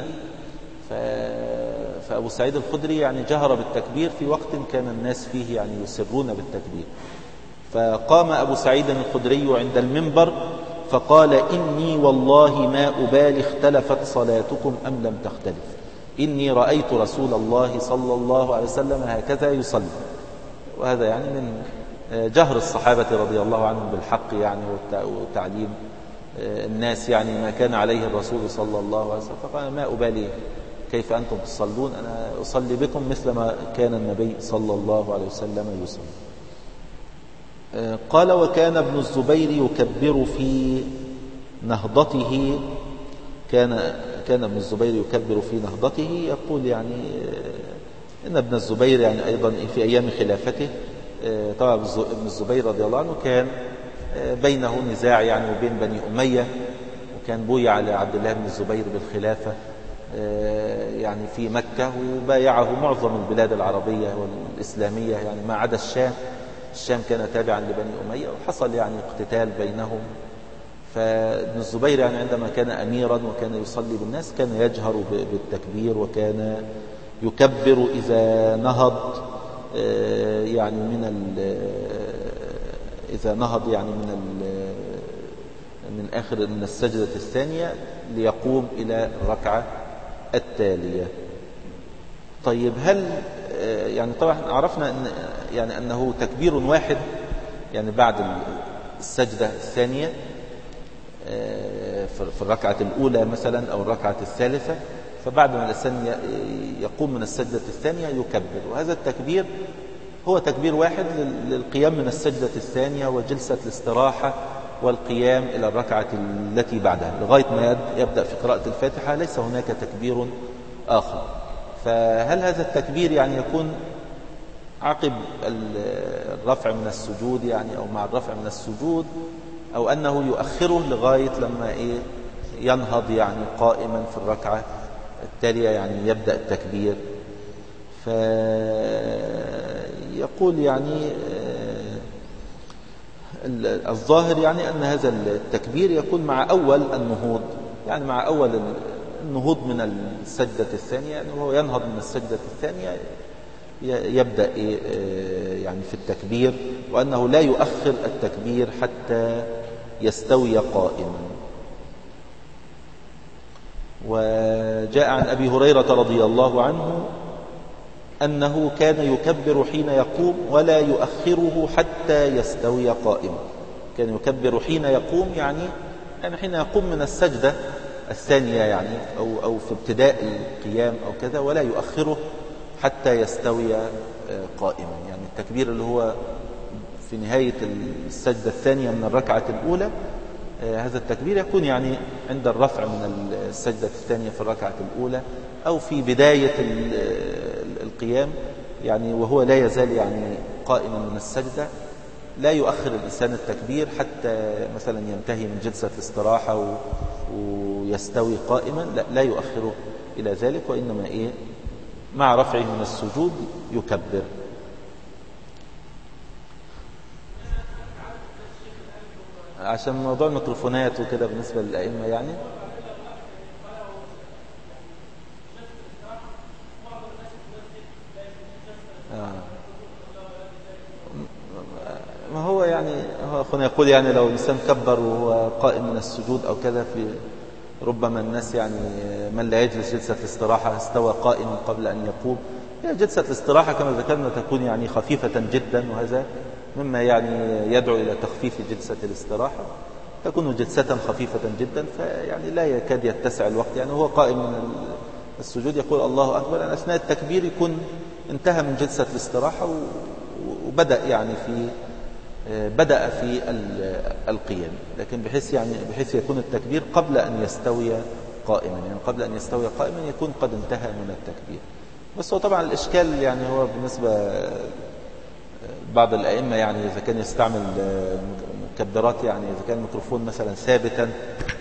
S1: فأبو سعيد الخدري يعني جهر بالتكبير في وقت كان الناس فيه يعني يسرون بالتكبير. فقام أبو سعيد الخدري عند المنبر فقال: إني والله ما أبالي اختلفت صلاتكم أم لم تختلف، إني رأيت رسول الله صلى الله عليه وسلم هكذا يصلي. وهذا يعني من جهر الصحابة رضي الله عنهم بالحق يعني وتعليم الناس يعني ما كان عليه الرسول صلى الله عليه وسلم. فقال: ما أبالي كيف أنتم تصلون، أنا أصلي بكم مثل ما كان النبي صلى الله عليه وسلم يصلي. قال: وكان ابن الزبير يكبر في نهضته. كان كان ابن الزبير يكبر في نهضته. يقول يعني إن ابن الزبير يعني أيضا في أيام خلافته، طبعا ابن الزبير رضي الله عنه كان بينه نزاع يعني وبين بني أمية، وكان بويع على عبد الله بن الزبير بالخلافة يعني في مكة، وبايعه معظم البلاد العربية والإسلامية يعني ما عدا الشام. الشام كان تابعا لبني أمية، وحصل يعني اقتتال بينهم. فابن الزبير يعني عندما كان أميرا وكان يصلي بالناس كان يجهر بالتكبير، وكان يكبر إذا نهض يعني من إذا نهض يعني من من آخر من السجدة الثانية ليقوم إلى الركعة التالية. طيب هل يعني طبعا عرفنا أن يعني أنه تكبير واحد يعني بعد السجدة الثانية في الركعة الأولى مثلا أو الركعة الثالثة، فبعد ما الإنسان يقوم من السجدة الثانية يكبر. وهذا التكبير هو تكبير واحد للقيام من السجدة الثانية وجلسة الاستراحة والقيام إلى الركعة التي بعدها لغاية ما يبدأ في قراءة الفاتحة. ليس هناك تكبير آخر. فهل هذا التكبير يعني يكون عقب الرفع من السجود يعني أو مع الرفع من السجود، أو أنه يؤخره لغاية لما إيه ينهض يعني قائما في الركعة التالية يعني يبدأ التكبير؟ فيقول يعني الظاهر يعني أن هذا التكبير يكون مع أول النهوض، يعني مع أول النهوض من السجدة الثانية، يعني وهو ينهض من السجدة الثانية يبدأ يعني في التكبير، وأنه لا يؤخر التكبير حتى يستوي قائما. وجاء عن أبي هريرة رضي الله عنه أنه كان يكبر حين يقوم ولا يؤخره حتى يستوي قائما. كان يكبر حين يقوم يعني يعني حين يقوم من السجدة الثانية يعني أو أو في ابتداء القيام أو كذا، ولا يؤخره حتى يستوي قائما. يعني التكبير اللي هو في نهاية السجدة الثانية من الركعة الأولى هذا التكبير يكون يعني عند الرفع من السجدة الثانية في الركعة الأولى أو في بداية القيام يعني وهو لا يزال يعني قائما من السجدة. لا يؤخر الإنسان التكبير حتى مثلا ينتهي من جلسة الاستراحة ويستوي قائما، لا, لا يؤخره إلى ذلك، وإنما إيه مع رفعه من السجود يكبر. عشان موضوع الميكروفونات وكده بالنسبة للأئمة يعني آه. ما هو يعني هو أخونا يقول يعني لو الإنسان كبر وهو قائم من السجود أو كذا، في ربما الناس يعني من لا يجلس جلسة الاستراحة استوى قائما قبل أن يقوم. هي جلسة الاستراحة كما ذكرنا تكون يعني خفيفة جدا، وهذا مما يعني يدعو إلى تخفيف جلسة الاستراحة، تكون جلسة خفيفة جدا فيعني لا يكاد يتسع الوقت. يعني هو قائم من السجود يقول الله أكبر، يعني أثناء التكبير يكون انتهى من جلسة الاستراحة وبدأ يعني في بدأ في القيام، لكن بحيث يعني بحيث يكون التكبير قبل أن يستوي قائما، يعني قبل أن يستوي قائما يكون قد انتهى من التكبير. بس هو طبعا الإشكال يعني هو بالنسبة بعض الأئمة يعني إذا كان يستعمل مكبرات، يعني إذا كان الميكروفون مثلا ثابتا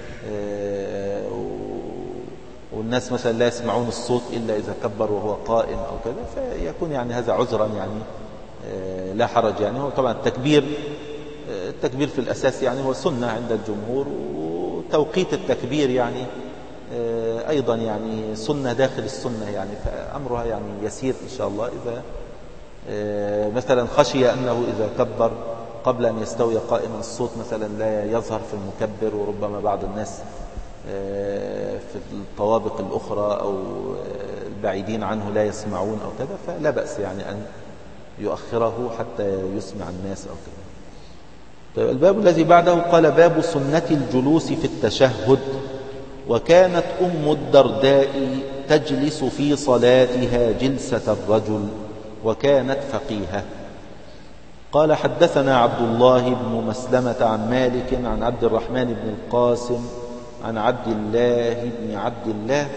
S1: والناس مثلا لا يسمعون الصوت إلا إذا كبر وهو قائم أو كذا، فيكون يعني هذا عذرا يعني لا حرج. يعني هو طبعا التكبير التكبير في الأساس يعني هو سنة عند الجمهور، وتوقيت التكبير يعني أيضا يعني سنة داخل السنة، يعني فأمرها يعني يسير إن شاء الله. إذا مثلا خشي أنه إذا كبر قبل أن يستوي قائما الصوت مثلا لا يظهر في المكبر، وربما بعض الناس في الطوابق الأخرى أو البعيدين عنه لا يسمعون أو كذا، فلا بأس يعني أن يؤخره حتى يسمع الناس أو كذا. طيب الباب الذي بعده قال باب سنة الجلوس في التشهد. وكانت أم الدرداء تجلس في صلاتها جلسة الرجل، وكانت فقيهة. قال حدثنا عبد الله بن مسلمة عن مالك عن عبد الرحمن بن القاسم عن عبد الله بن عبد الله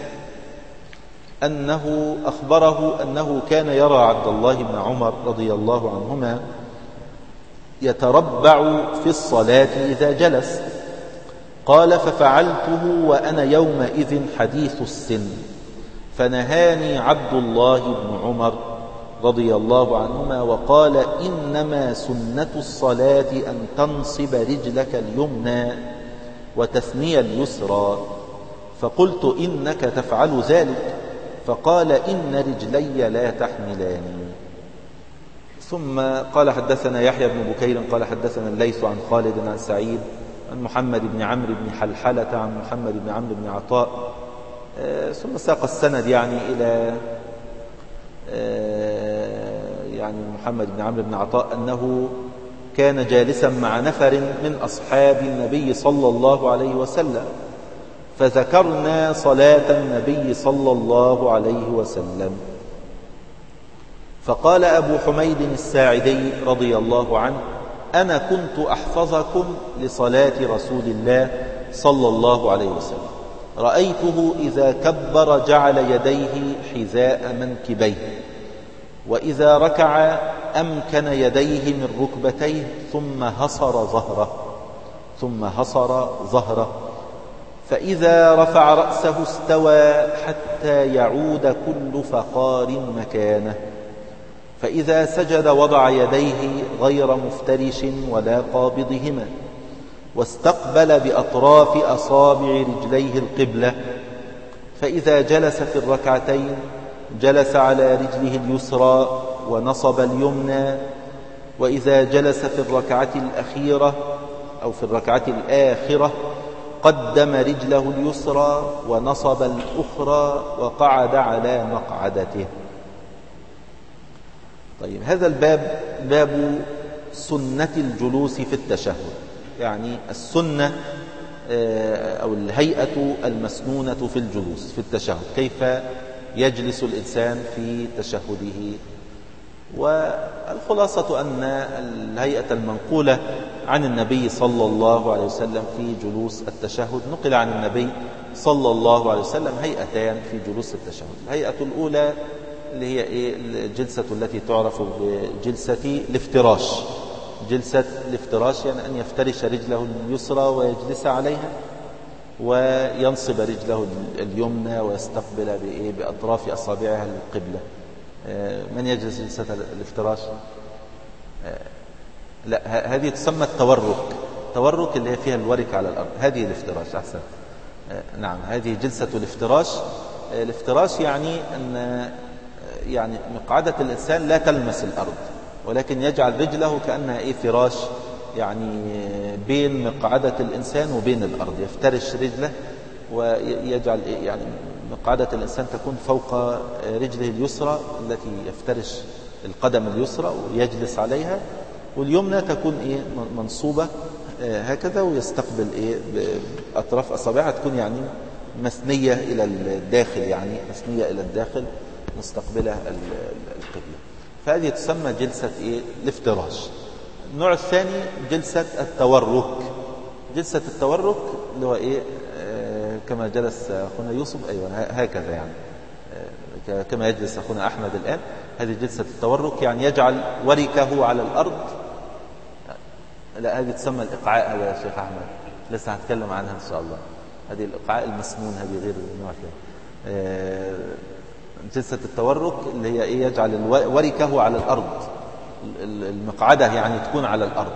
S1: أنه أخبره أنه كان يرى عبد الله بن عمر رضي الله عنهما يتربع في الصلاة إذا جلس. قال ففعلته وأنا يومئذ حديث السن، فنهاني عبد الله بن عمر رضي الله عنهما وقال إنما سنة الصلاة أن تنصب رجلك اليمنى وتثني اليسرى. فقلت إنك تفعل ذلك، فقال إن رجلي لا تحملان. ثم قال حدثنا يحيى بن بكير قال حدثنا الليث عن خالد عن سعيد عن محمد بن عمرو بن حلحلة عن محمد بن عمرو بن عطاء، ثم ساق السند يعني إلى يعني محمد بن عمرو بن عطاء أنه كان جالسا مع نفر من أصحاب النبي صلى الله عليه وسلم، فذكرنا صلاة النبي صلى الله عليه وسلم، فقال أبو حميد الساعدي رضي الله عنه أنا كنت أحفظكم لصلاة رسول الله صلى الله عليه وسلم، رأيته إذا كبر جعل يديه حذاء منكبيه، وإذا ركع أمكن يديه من ركبتيه ثم هصر ظهره ثم هصر ظهره فإذا رفع رأسه استوى حتى يعود كل فقار مكانه، فإذا سجد وضع يديه غير مفترش ولا قابضهما، واستقبل بأطراف أصابع رجليه القبلة، فإذا جلس في الركعتين جلس على رجله اليسرى ونصب اليمنى، وإذا جلس في الركعة الأخيرة أو في الركعة الآخرة قدم رجله اليسرى ونصب الأخرى وقعد على مقعدته. طيب هذا الباب باب سنة الجلوس في التشهد، يعني السنة أو الهيئة المسنونة في الجلوس في التشهد، كيف يجلس الإنسان في تشهده. والخلاصة أن الهيئة المنقولة عن النبي صلى الله عليه وسلم في جلوس التشهد، نقل عن النبي صلى الله عليه وسلم هيئتان في جلوس التشهد. الهيئة الأولى اللي هي إيه؟ الجلسة التي تعرف بجلسة الافتراش. جلسة الافتراش يعني أن يفترش رجله اليسرى ويجلس عليها، وينصب رجله اليمنى ويستقبل بإيه؟ بأطراف أصابعها القبلة. من يجلس جلسة الافتراش؟ لا، هذه تسمى التورك. التورك اللي هي فيها الورك على الأرض، هذه الافتراش أحسن. نعم، هذه جلسة الافتراش. الافتراش يعني أن يعني مقعدة الإنسان لا تلمس الأرض، ولكن يجعل رجله كأنها إيه؟ فراش، يعني بين مقعدة الإنسان وبين الأرض. يفترش رجله ويجعل إيه؟ يعني مقعدة الإنسان تكون فوق رجله اليسرى التي يفترش القدم اليسرى ويجلس عليها، واليمنى تكون إيه؟ منصوبة هكذا، ويستقبل إيه؟ بأطراف أصابعها تكون يعني مسنية إلى الداخل، يعني مسنية إلى الداخل مستقبلة القبلة. فهذه تسمى جلسة إيه؟ الافتراش. النوع الثاني جلسة التورك. جلسة التورك اللي هو إيه؟ آه كما جلس أخونا يوسف، أيوة هكذا يعني، آه كما يجلس أخونا أحمد الآن. هذه جلسة التورك، يعني يجعل وركه على الأرض. لا، هذه تسمى الإقعاء. هذا يا شيخ أحمد لسه هتكلم عنها إن شاء الله. هذه الإقعاء المسنون، هذه غير النوع الثاني. آه جلسة التورك اللي هي إيه؟ يجعل وركه على الأرض، المقعدة يعني تكون على الأرض،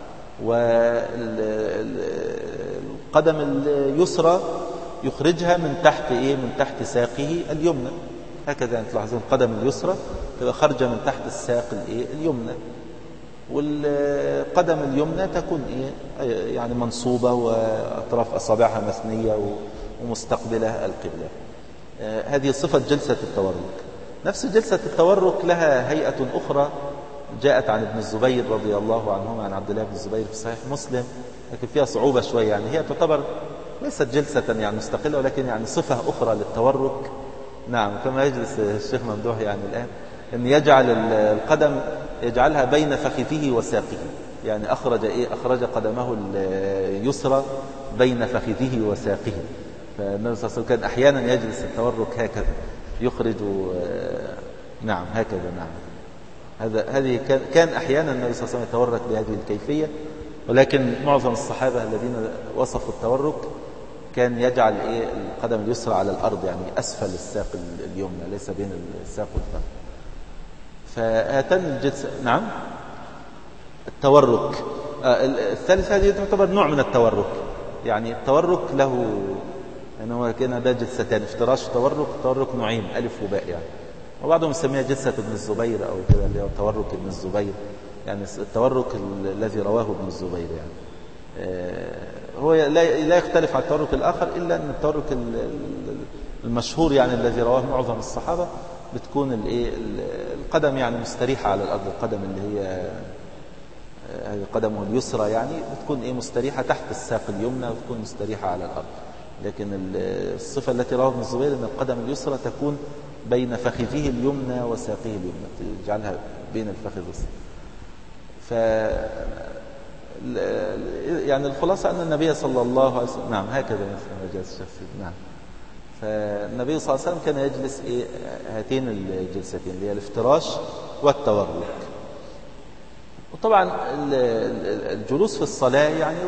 S1: والقدم اليسرى يخرجها من تحت إيه؟ من تحت ساقه اليمنى، هكذا يعني تلاحظون القدم اليسرى تبقى خارجة من تحت الساق الإيه؟ اليمنى، والقدم اليمنى تكون إيه؟ يعني منصوبة وأطراف أصابعها مثنية ومستقبلة القبلة. هذه صفة جلسة التورك. نفس جلسة التورك لها هيئة أخرى جاءت عن ابن الزبير رضي الله عنهما، عن عبد الله بن الزبير في صحيح مسلم، لكن فيها صعوبة شوية، يعني هي تعتبر ليست جلسة يعني مستقلة، ولكن يعني صفة أخرى للتورك. نعم، كما يجلس الشيخ ممدوح يعني الآن، أن يجعل القدم يجعلها بين فخذه وساقه، يعني أخرج إيه؟ أخرج قدمه اليسرى بين فخذه وساقه. فالنبي صلى الله عليه وسلم كان أحيانا يجلس التورك هكذا، يخرج نعم هكذا. نعم، هذا هذه كان, كان أحيانا النبي صلى الله عليه وسلم يتورك بهذه الكيفية، ولكن معظم الصحابة الذين وصفوا التورك كان يجعل إيه؟ القدم اليسرى على الأرض، يعني أسفل الساق اليمنى، ليس بين الساق والفخذ. فهاتان الجلسة. نعم، التورك آه الثالثة هذه تعتبر نوع من التورك، يعني التورك له يعني هو كان ده جلستان، افتراش وتورك. التورك نوعين، ألف وباء يعني، وبعضهم يسميها جلسة ابن الزبير أو كده، اللي هو تورك ابن الزبير، يعني التورك الذي رواه ابن الزبير يعني. آه هو لا يختلف عن التورك الآخر، إلا أن التورك المشهور يعني الذي رواه معظم الصحابة بتكون الايه القدم يعني مستريحة على الأرض، القدم اللي هي هذه قدمه اليسرى يعني بتكون ايه مستريحة تحت الساق اليمنى، وتكون مستريحة على الأرض. لكن الصفة التي رواه ابن الزبير أن القدم اليسرى تكون بين فخذه اليمنى وساقه اليمنى، تجعلها بين الفخذ والساق. ف يعني الخلاصة أن النبي صلى الله عليه وسلم نعم هكذا مثلا جالس الشخص. نعم، فالنبي صلى الله عليه وسلم كان يجلس إيه هاتين الجلستين اللي هي الافتراش والتورك. وطبعا الجلوس في الصلاة يعني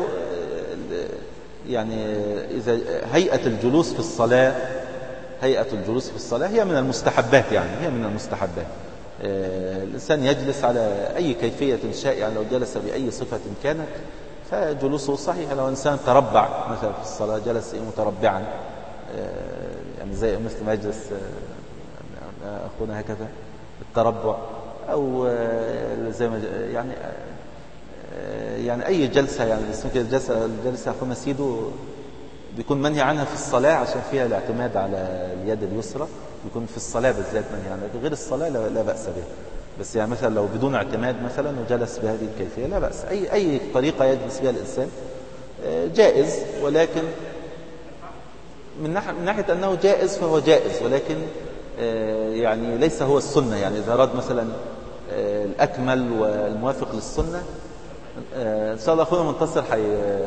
S1: يعني إذا هيئة الجلوس في الصلاة هيئة الجلوس في الصلاة هي من المستحبات، يعني هي من المستحبات. الإنسان يجلس على أي كيفية شاء، يعني لو جلس بأي صفة كانت فجلوسه صحيح. لو إنسان تربع مثلا في الصلاة جلس متربعا، يعني زي مثل ما يجلس أخونا هكذا التربع، أو زي ما يعني يعني أي جلسة، يعني اسمه كده جلسة الجلسة أخونا سيدو بيكون منهي عنها في الصلاة عشان فيها الاعتماد على اليد اليسرى، بيكون في الصلاة بالذات منهي عنها، غير الصلاة لا بأس بها. بس يعني مثلا لو بدون اعتماد مثلا وجلس بهذه الكيفية لا بأس، أي أي طريقة يجلس بها الإنسان جائز، ولكن من ناحية من ناحية أنه جائز فهو جائز، ولكن يعني ليس هو السنة. يعني إذا أراد مثلا الأكمل والموافق للسنة. إن شاء الله أخونا منتصر حي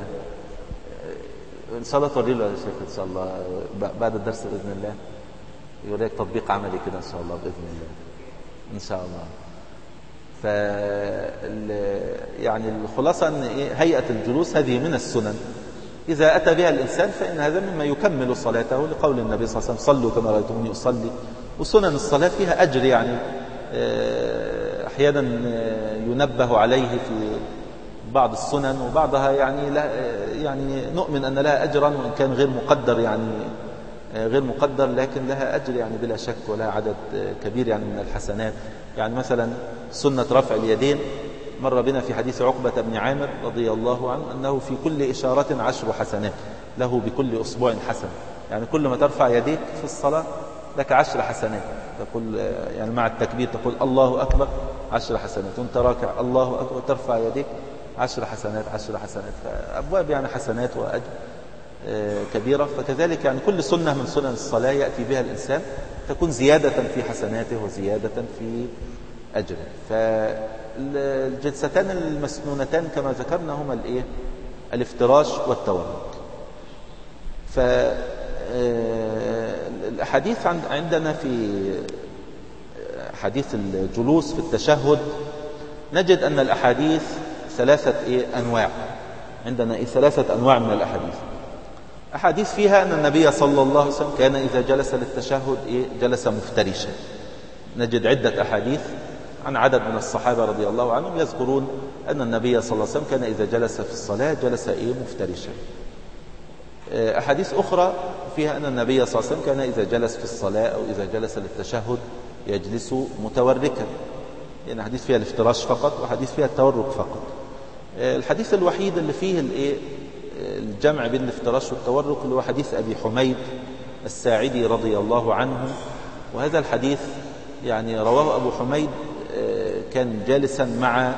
S1: إن شاء الله توري له يا شيخ إن شاء الله بعد الدرس بإذن الله، يوريك تطبيق عملي كده إن شاء الله بإذن الله إن شاء الله. ف يعني الخلاصة أن هيئة الجلوس هذه من السنن إذا أتى بها الإنسان فإن هذا مما يكمل صلاته، لقول النبي صلى الله عليه وسلم صلوا كما رأيتموني أصلي. وسنن الصلاة فيها أجر، يعني أحيانا ينبه عليه في بعض السنن، وبعضها يعني لا يعني نؤمن أن لها أجرا وإن كان غير مقدر، يعني غير مقدر لكن لها أجر يعني بلا شك، ولها عدد كبير يعني من الحسنات. يعني مثلا سنة رفع اليدين مر بنا في حديث عقبة بن عامر رضي الله عنه أنه في كل إشارة عشر حسنات، له بكل أسبوع حسنة. يعني كل ما ترفع يديك في الصلاة لك عشر حسنات، تقول يعني مع التكبير تقول الله أكبر عشر حسنات، وانت راكع الله أكبر ترفع يديك عشر حسنات عشر حسنات، فأبواب يعني حسنات وأجر كبيرة. فكذلك يعني كل سنة من سنن الصلاة يأتي بها الإنسان تكون زيادة في حسناته وزيادة في أجره. فالجلستان المسنونتان كما ذكرنا هما الإيه؟ الافتراش والتورك. فالأحاديث عندنا في حديث الجلوس في التشهد نجد أن الأحاديث ثلاثة إيه؟ أنواع. عندنا إيه؟ ثلاثة أنواع من الأحاديث. أحاديث فيها أن النبي صلى الله عليه وسلم كان إذا جلس للتشهد إيه؟ جلس مفترشا. نجد عدة أحاديث عن عدد من الصحابة رضي الله عنهم يذكرون أن النبي صلى الله عليه وسلم كان إذا جلس في الصلاة جلس إيه؟ مفترشا. أحاديث أخرى فيها أن النبي صلى الله عليه وسلم كان إذا جلس في الصلاة أو إذا جلس للتشهد يجلس متوركا، يعني حديث فيها الافتراش فقط وحديث فيها التورك فقط. الحديث الوحيد اللي فيه الإيه؟ الجمع بين الافتراش والتورك اللي هو حديث أبي حميد الساعدي رضي الله عنه. وهذا الحديث يعني رواه أبو حميد كان جالسا مع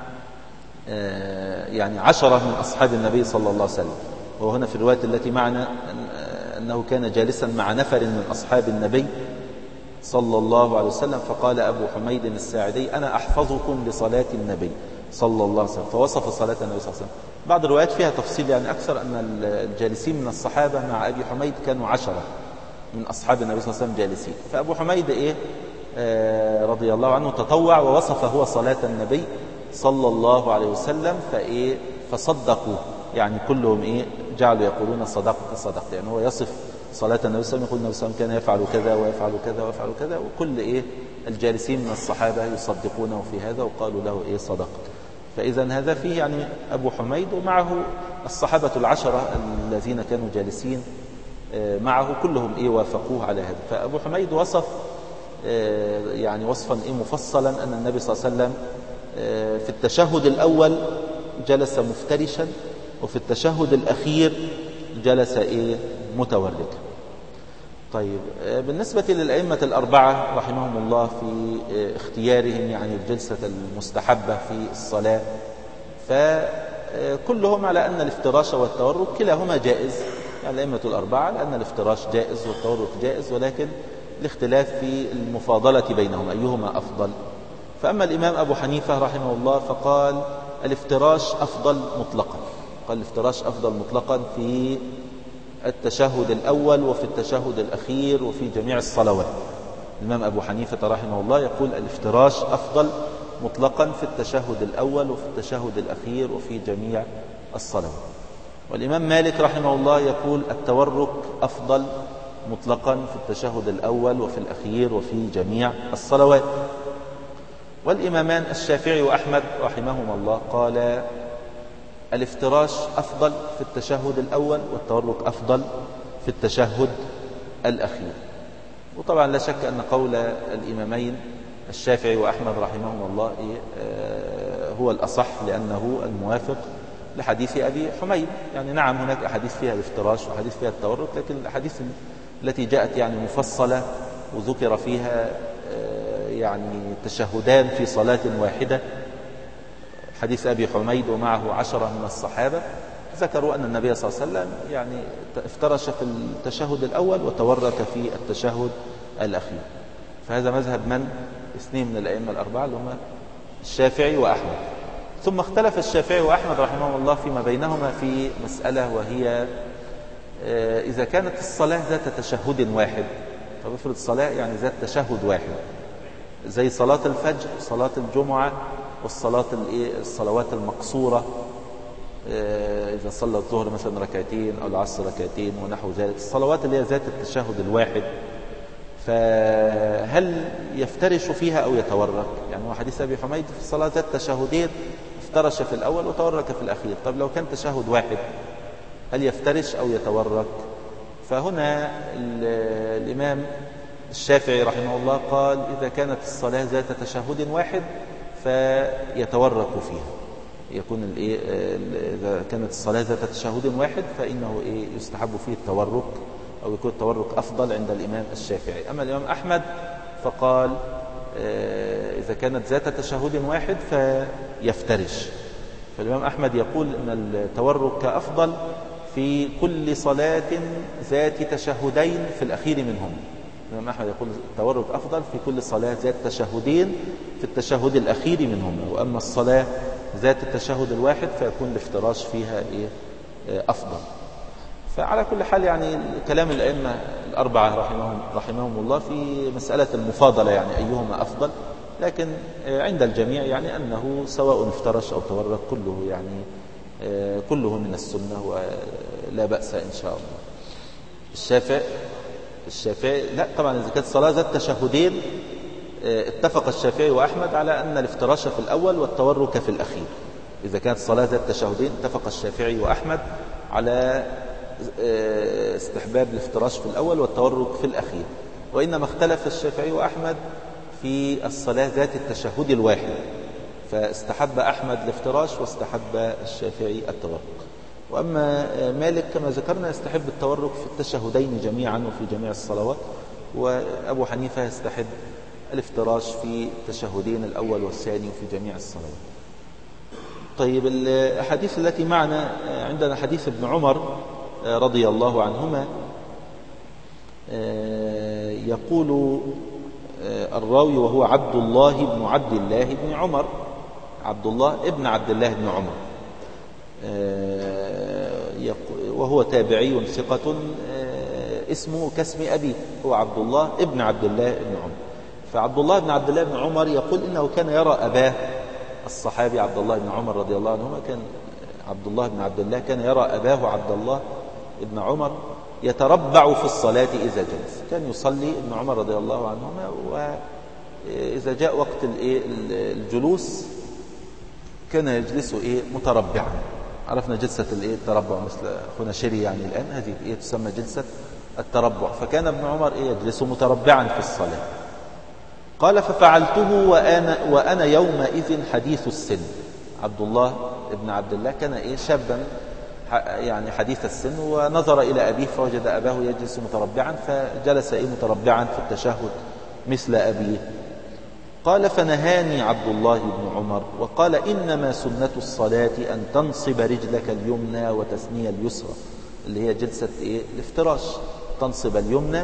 S1: يعني عشرة من أصحاب النبي صلى الله عليه وسلم، وهنا في الرواية التي معنا أنه كان جالسا مع نفر من أصحاب النبي صلى الله عليه وسلم، فقال أبو حميد الساعدي أنا أحفظكم لصلاة النبي صلى الله عليه وسلم، فوصف صلاة النبي صلى الله عليه وسلم. بعض الروايات فيها تفصيل يعني أكثر أن الجالسين من الصحابة مع أبي حميد كانوا عشرة من أصحاب النبي صلى الله عليه وسلم جالسين. فأبو حميد إيه آه رضي الله عنه تطوع ووصف هو صلاة النبي صلى الله عليه وسلم، فإيه فصدقوا، يعني كلهم إيه جعلوا يقولون صدقت صدقت، يعني هو يصف صلاة النبي صلى الله عليه وسلم يقول النبي صلى الله عليه وسلم كان يفعل كذا ويفعل كذا ويفعل كذا، وكل إيه الجالسين من الصحابة يصدقونه في هذا وقالوا له إيه صدقت. فإذا هذا فيه يعني أبو حميد ومعه الصحابة العشرة الذين كانوا جالسين معه كلهم إيه وافقوه على هذا. فأبو حميد وصف يعني وصفا إيه مفصلا أن النبي صلى الله عليه وسلم في التشهد الأول جلس مفترشا، وفي التشهد الأخير جلس إيه متوركا. طيب بالنسبة للأئمة الأربعة رحمهم الله في اختيارهم يعني الجلسة المستحبة في الصلاة، فكلهم على أن الافتراش والتورك كلاهما جائز، يعني الأئمة الأربعة لأن الافتراش جائز والتورك جائز، ولكن الاختلاف في المفاضلة بينهم أيهما أفضل. فأما الإمام أبو حنيفة رحمه الله فقال الافتراش أفضل مطلقا، قال الافتراش أفضل مطلقا في التشهد الأول وفي التشهد الأخير وفي جميع الصلوات. الإمام أبو حنيفة رحمه الله يقول الافتراش أفضل مطلقا في التشهد الأول وفي التشهد الأخير وفي جميع الصلوات. والإمام مالك رحمه الله يقول التورك أفضل مطلقا في التشهد الأول وفي الأخير وفي جميع الصلوات. والإمامان الشافعي وأحمد رحمهما الله قال الافتراش أفضل في التشهد الأول والتورك أفضل في التشهد الأخير. وطبعا لا شك أن قول الإمامين الشافعي وأحمد رحمهما الله هو الأصح لأنه الموافق لحديث أبي حميد. يعني نعم هناك أحاديث فيها الافتراش وحديث فيها التورك، لكن الأحاديث التي جاءت يعني مفصلة وذكر فيها يعني تشهدان في صلاة واحدة، حديث أبي حميد ومعه عشرة من الصحابة ذكروا أن النبي صلى الله عليه وسلم يعني افترش في التشهد الأول وتورك في التشهد الأخير. فهذا مذهب من؟ اثنين من الأئمة الأربعة اللي هم الشافعي وأحمد. ثم اختلف الشافعي وأحمد رحمه الله فيما بينهما في مسألة، وهي إذا كانت الصلاة ذات تشهد واحد. طب افرض صلاة يعني ذات تشهد واحد زي صلاة الفجر، صلاة الجمعة، والصلاة الصلوات المقصورة، إذا صلى الظهر مثلا ركعتين أو العصر ركعتين ونحو ذلك، الصلوات اللي هي ذات التشهد الواحد، فهل يفترش فيها أو يتورك؟ يعني هو حديث أبي حميد في الصلاة ذات تشهدين افترش في الأول وتورك في الأخير. طب لو كان تشهد واحد هل يفترش أو يتورك؟ فهنا الإمام الشافعي رحمه الله قال إذا كانت الصلاة ذات تشهد واحد فيتورك فيها، يكون الإيه إذا كانت الصلاة ذات تشهد واحد فإنه إيه يستحب فيه التورك، أو يكون التورك أفضل عند الإمام الشافعي. أما الإمام أحمد فقال إذا كانت ذات تشهد واحد فيفترش. فالإمام أحمد يقول أن التورك أفضل في كل صلاة ذات تشهدين في الأخير منهم. الإمام أحمد يقول التورك أفضل في كل صلاة ذات تشهدين في التشهد الأخير منهم، وأما الصلاة ذات التشهد الواحد فيكون الافتراش فيها إيه أفضل. فعلى كل حال يعني كلام الأئمة الأربعة رحمهم, رحمهم الله في مسألة المفاضلة، يعني أيهما أفضل، لكن عند الجميع يعني أنه سواء افترش أو تورك كله يعني كله من السنة ولا بأس إن شاء الله. الشافعي الشافعي لا طبعا إذا كانت صلاة ذات تشهدين اتفق الشافعي وأحمد على أن الافتراش في الأول والتورك في الأخير. إذا كانت صلاة ذات تشهدين اتفق الشافعي وأحمد على استحباب الافتراش في الأول والتورك في الأخير، وإنما اختلف الشافعي وأحمد في الصلاة ذات التشهد الواحد، فاستحب أحمد الافتراش واستحب الشافعي التورك. وأما مالك كما ذكرنا يستحب التورك في التشهدين جميعا وفي جميع الصلوات، وأبو حنيفة يستحب الافتراش في التشهدين الأول والثاني وفي جميع الصلوات. طيب الأحاديث التي معنا عندنا حديث ابن عمر رضي الله عنهما، يقول الراوي وهو عبد الله بن عبد الله بن عمر، عبد الله ابن عبد الله بن عمر، وهو تابعي ثقة اسمه كاسم أبيه، هو عبد الله ابن عبد الله بن عمر. فعبد الله بن عبد الله بن عمر يقول إنه كان يرى أباه الصحابي عبد الله بن عمر رضي الله عنهما، كان عبد الله بن عبد الله كان يرى أباه عبد الله ابن عمر يتربع في الصلاة إذا جلس. كان يصلي ابن عمر رضي الله عنهما، وإذا جاء وقت الجلوس كان يجلس إيه متربعا. عرفنا جلسة الإيه التربع مثل أخونا شري يعني الآن، هذه إيه تسمى جلسة التربع. فكان ابن عمر إيه يجلس متربعا في الصلاة. قال ففعلته وأنا, وأنا يومئذ حديث السن. عبد الله ابن عبد الله كان إيه شابا يعني حديث السن، ونظر إلى أبيه فوجد أباه يجلس متربعا، فجلس إيه متربعا في التشهد مثل أبيه. قال فنهاني عبد الله بن عمر وقال إنما سنة الصلاة أن تنصب رجلك اليمنى وتثني اليسرى، اللي هي جلسة إيه الافتراش، تنصب اليمنى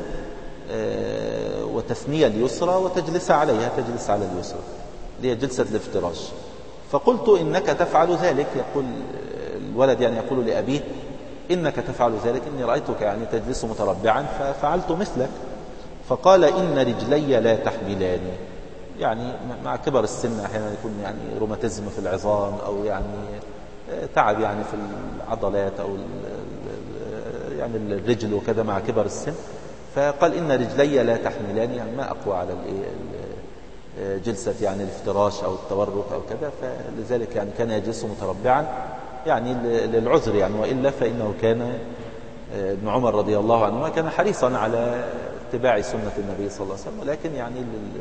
S1: آه وتثني اليسرى وتجلس عليها، تجلس على اليسرى، اللي هي جلسة الافتراش. فقلت إنك تفعل ذلك، يقول الولد يعني يقول لأبيه إنك تفعل ذلك، إني رأيتك يعني تجلس متربعا ففعلت مثلك. فقال إن رجلي لا تحملاني، يعني مع كبر السن أحيانا يكون يعني روماتيزم في العظام أو يعني تعب يعني في العضلات أو يعني الرجل وكذا مع كبر السن. فقال إن رجلي لا تحملاني، يعني ما أقوى على جلسة يعني الافتراش أو التورك أو كذا، فلذلك يعني كان يجلس متربعا يعني للعذر يعني، وإلا فإنه كان ابن عمر رضي الله عنه كان حريصا على اتباع سنة النبي صلى الله عليه وسلم، ولكن يعني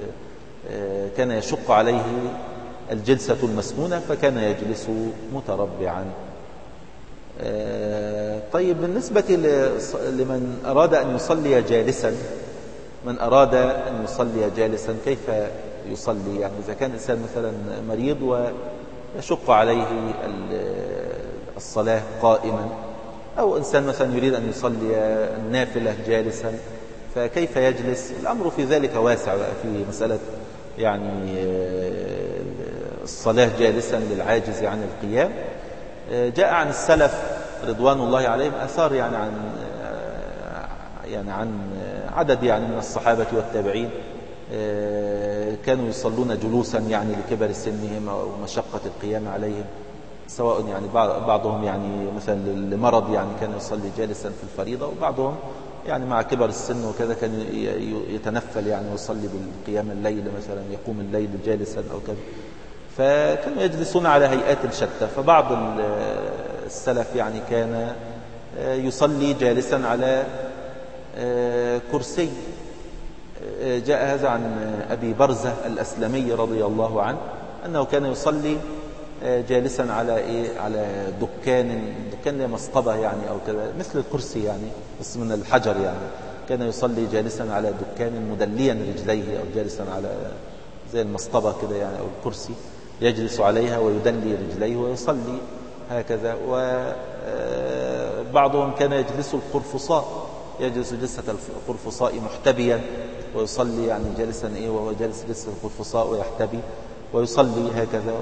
S1: كان يشق عليه الجلسة المسنونة فكان يجلس متربعا. طيب بالنسبة لمن أراد أن يصلي جالسا، من أراد أن يصلي جالسا كيف يصلي؟ يعني إذا كان إنسان مثلا مريض ويشق عليه الصلاة قائما، أو إنسان مثلا يريد أن يصلي النافلة جالسا، فكيف يجلس؟ الأمر في ذلك واسع بقى في مسألة يعني الصلاة جالسا للعاجز عن القيام. جاء عن السلف رضوان الله عليهم آثار يعني عن يعني عن عدد يعني من الصحابة والتابعين كانوا يصلون جلوسا يعني لكبر سنهم ومشقة القيام عليهم، سواء يعني بعضهم يعني مثلا لمرض يعني كان يصلي جالسا في الفريضة، وبعضهم يعني مع كبر السن وكذا كان يتنفل يعني ويصلي بالقيام الليل مثلا، يقوم الليل جالسا أو كذا، فكانوا يجلسون على هيئات شتى. فبعض السلف يعني كان يصلي جالسا على كرسي. جاء هذا عن أبي برزة الأسلمي رضي الله عنه أنه كان يصلي جالسا على إيه على دكان دكان مصطبة يعني أو كذا مثل الكرسي يعني بس من الحجر يعني. كان يصلي جالسا على دكان مدليا رجليه أو جالسا على زي المصطبة كده يعني أو الكرسي، يجلس عليها ويدلي رجليه ويصلي هكذا. وبعضهم كان يجلس القرفصاء، يجلس جلسة القرفصاء محتبيا ويصلي يعني جالسا إيه وهو جالس جلسة القرفصاء ويحتبي ويصلي هكذا.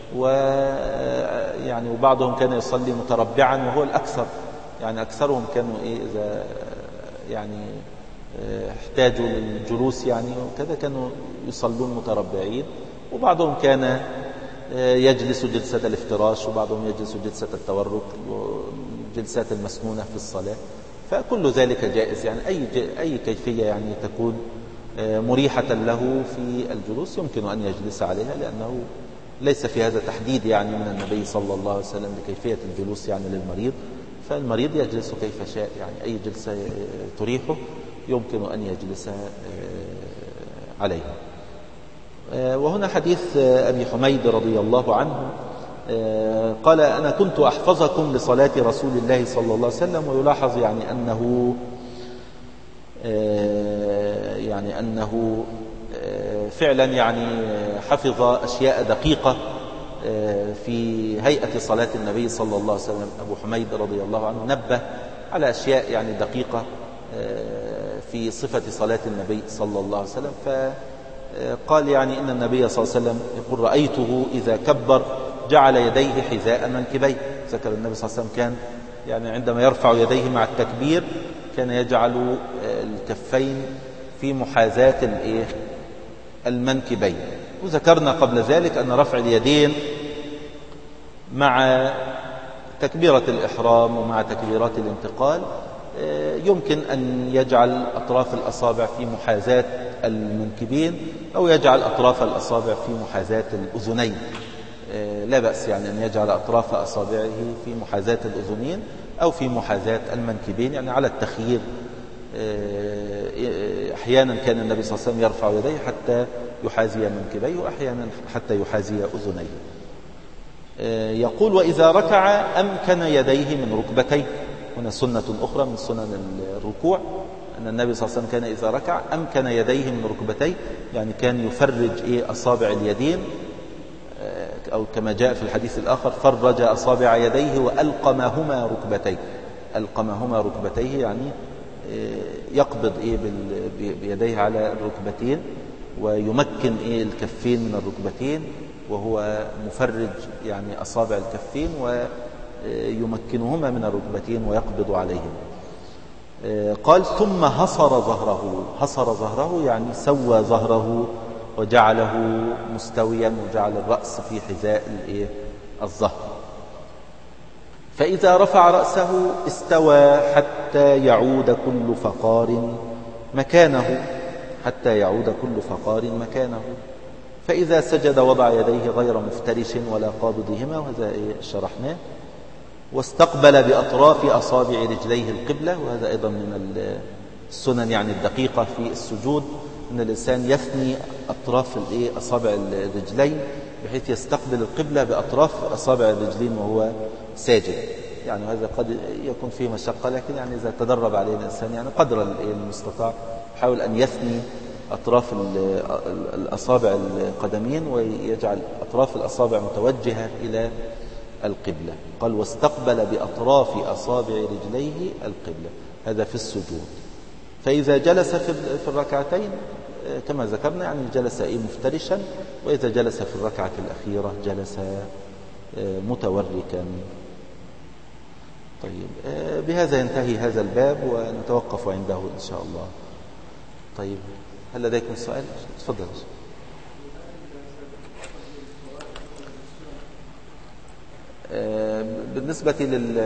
S1: ويعني وبعضهم كان يصلي متربعا وهو الأكثر، يعني أكثرهم كانوا إيه إذا يعني احتاجوا للجلوس يعني وكذا كانوا يصلون متربعين. وبعضهم كان يجلس جلسة الافتراش، وبعضهم يجلس جلسة التورك والجلسات المسنونة في الصلاة. فكل ذلك جائز يعني أي أي كيفية يعني تكون مريحة له في الجلوس يمكن أن يجلس عليها، لأنه ليس في هذا تحديد يعني من النبي صلى الله عليه وسلم لكيفية الجلوس يعني للمريض، فالمريض يجلس كيف شاء يعني أي جلسة تريحه يمكن أن يجلس عليها. وهنا حديث أبي حميد رضي الله عنه قال: أنا كنت أحفظكم لصلاة رسول الله صلى الله عليه وسلم. ويلاحظ يعني أنه يعني أنه فعلا يعني حفظ أشياء دقيقة في هيئة صلاة النبي صلى الله عليه وسلم. أبو حميد رضي الله عنه نبه على أشياء يعني دقيقة في صفة صلاة النبي صلى الله عليه وسلم. فقال يعني إن النبي صلى الله عليه وسلم يقول: رأيته إذا كبر جعل يديه حذاء منكبيه. ذكر النبي صلى الله عليه وسلم كان يعني عندما يرفع يديه مع التكبير كان يجعل الكفين في محاذاة الايه المنكبين. وذكرنا قبل ذلك أن رفع اليدين مع تكبيرة الإحرام ومع تكبيرات الانتقال يمكن أن يجعل أطراف الأصابع في محاذاة المنكبين أو يجعل أطراف الأصابع في محاذاة الأذنين. لا بأس يعني أن يجعل أطراف أصابعه في محاذاة الأذنين أو في محاذاة المنكبين، يعني على التخيير. أحيانا كان النبي صلى الله عليه وسلم يرفع يديه حتى يحاذي منكبيه، وأحيانا حتى يحاذي أذنيه. يقول: وإذا ركع أمكن يديه من ركبتيه. هنا سنة أخرى من سنن الركوع أن النبي صلى الله عليه وسلم كان إذا ركع أمكن يديه من ركبتيه، يعني كان يفرج إيه أصابع اليدين، أو كما جاء في الحديث الآخر: فرج أصابع يديه وألقمهما ركبتيه. ألقمهما ركبتيه يعني يقبض إيه بيديه على الركبتين ويمكن إيه الكفين من الركبتين، وهو مفرج يعني أصابع الكفين ويمكنهما من الركبتين ويقبض عليهم. قال: ثم هصر ظهره. هصر ظهره يعني سوى ظهره وجعله مستويا وجعل الرأس في حذاء الظهر. فإذا رفع رأسه استوى حتى يعود كل فقار مكانه حتى يعود كل فقار مكانه. فإذا سجد وضع يديه غير مفترش ولا قابضهما، وهذا شرحناه. واستقبل بأطراف أصابع رجليه القبلة، وهذا أيضا من السنن يعني الدقيقة في السجود، أن الإنسان يثني أطراف أصابع الرجلين بحيث يستقبل القبلة بأطراف أصابع الرجلين وهو ساجد. يعني هذا قد يكون فيه مشقة، لكن يعني إذا تدرب عليه الإنسان يعني قدر المستطاع حاول أن يثني أطراف الأصابع القدمين ويجعل أطراف الأصابع متوجهة إلى القبلة. قال: واستقبل بأطراف أصابع رجليه القبلة. هذا في السجود. فإذا جلس في الركعتين كما ذكرنا يعني جلس إيه مفترشا، وإذا جلس في الركعة الأخيرة جلس متوركا. طيب بهذا ينتهي هذا الباب ونتوقف عنده إن شاء الله. طيب هل لديكم سؤال؟ تفضل. بالنسبة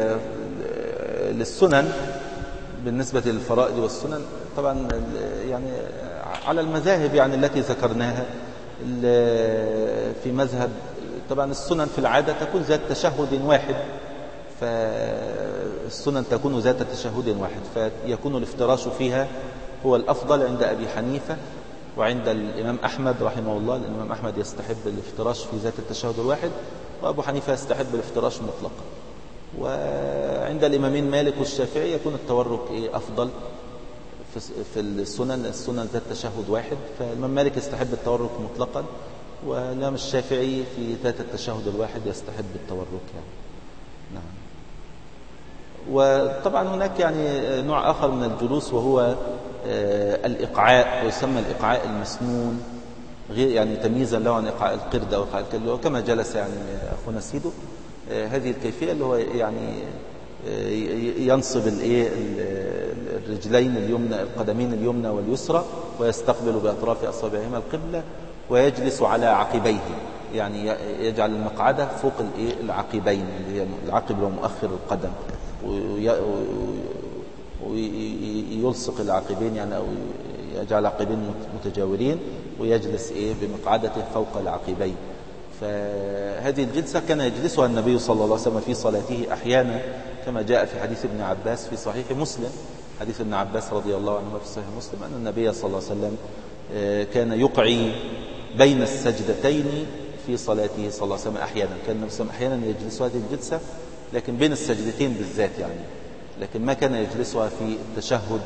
S1: للسنن، بالنسبة للفرائض والسنن طبعا يعني على المذاهب يعني التي ذكرناها. في مذهب طبعا السنن في العادة تكون ذات تشهد واحد، فالسنن تكون ذات تشهد واحد، فيكون الافتراش فيها هو الأفضل عند أبي حنيفة وعند الإمام أحمد رحمه الله. الإمام أحمد يستحب الافتراش في ذات التشهد الواحد، وأبو حنيفة يستحب الافتراش مطلقا. وعند الإمامين مالك والشافعي يكون التورك إيه أفضل في السنن، السنن ذات تشهد واحد، فالإمام مالك يستحب التورك مطلقا، والإمام الشافعي في ذات التشهد الواحد يستحب التورك يعني. نعم. وطبعا هناك يعني نوع آخر من الجلوس وهو الإقعاء، ويسمى الإقعاء المسنون، غير يعني تمييزا له عن إقعاء القرد أو إقعاء الكلب، وكما جلس يعني أخونا سيدو. هذه الكيفية اللي هو يعني ينصب الايه الرجلين اليمنى القدمين اليمنى واليسرى، ويستقبل بأطراف أصابعهما القبلة، ويجلس على عقبيه، يعني يجعل المقعدة فوق الايه العقبين، اللي هي العقب ومؤخر القدم، ويلصق العقبين يعني أو يجعل العقبين متجاورين، ويجلس ايه بمقعدته فوق العقبين. فهذه الجلسة كان يجلسها النبي صلى الله عليه وسلم في صلاته أحيانا، كما جاء في حديث ابن عباس في صحيح مسلم، حديث ابن عباس رضي الله عنه في صحيح مسلم، أن النبي صلى الله عليه وسلم كان يقعي بين السجدتين في صلاته صلى الله عليه وسلم أحيانا. كان النبي صلى الله عليه وسلم أحيانا يجلس هذه الجلسة لكن بين السجدتين بالذات يعني، لكن ما كان يجلسها في التشهد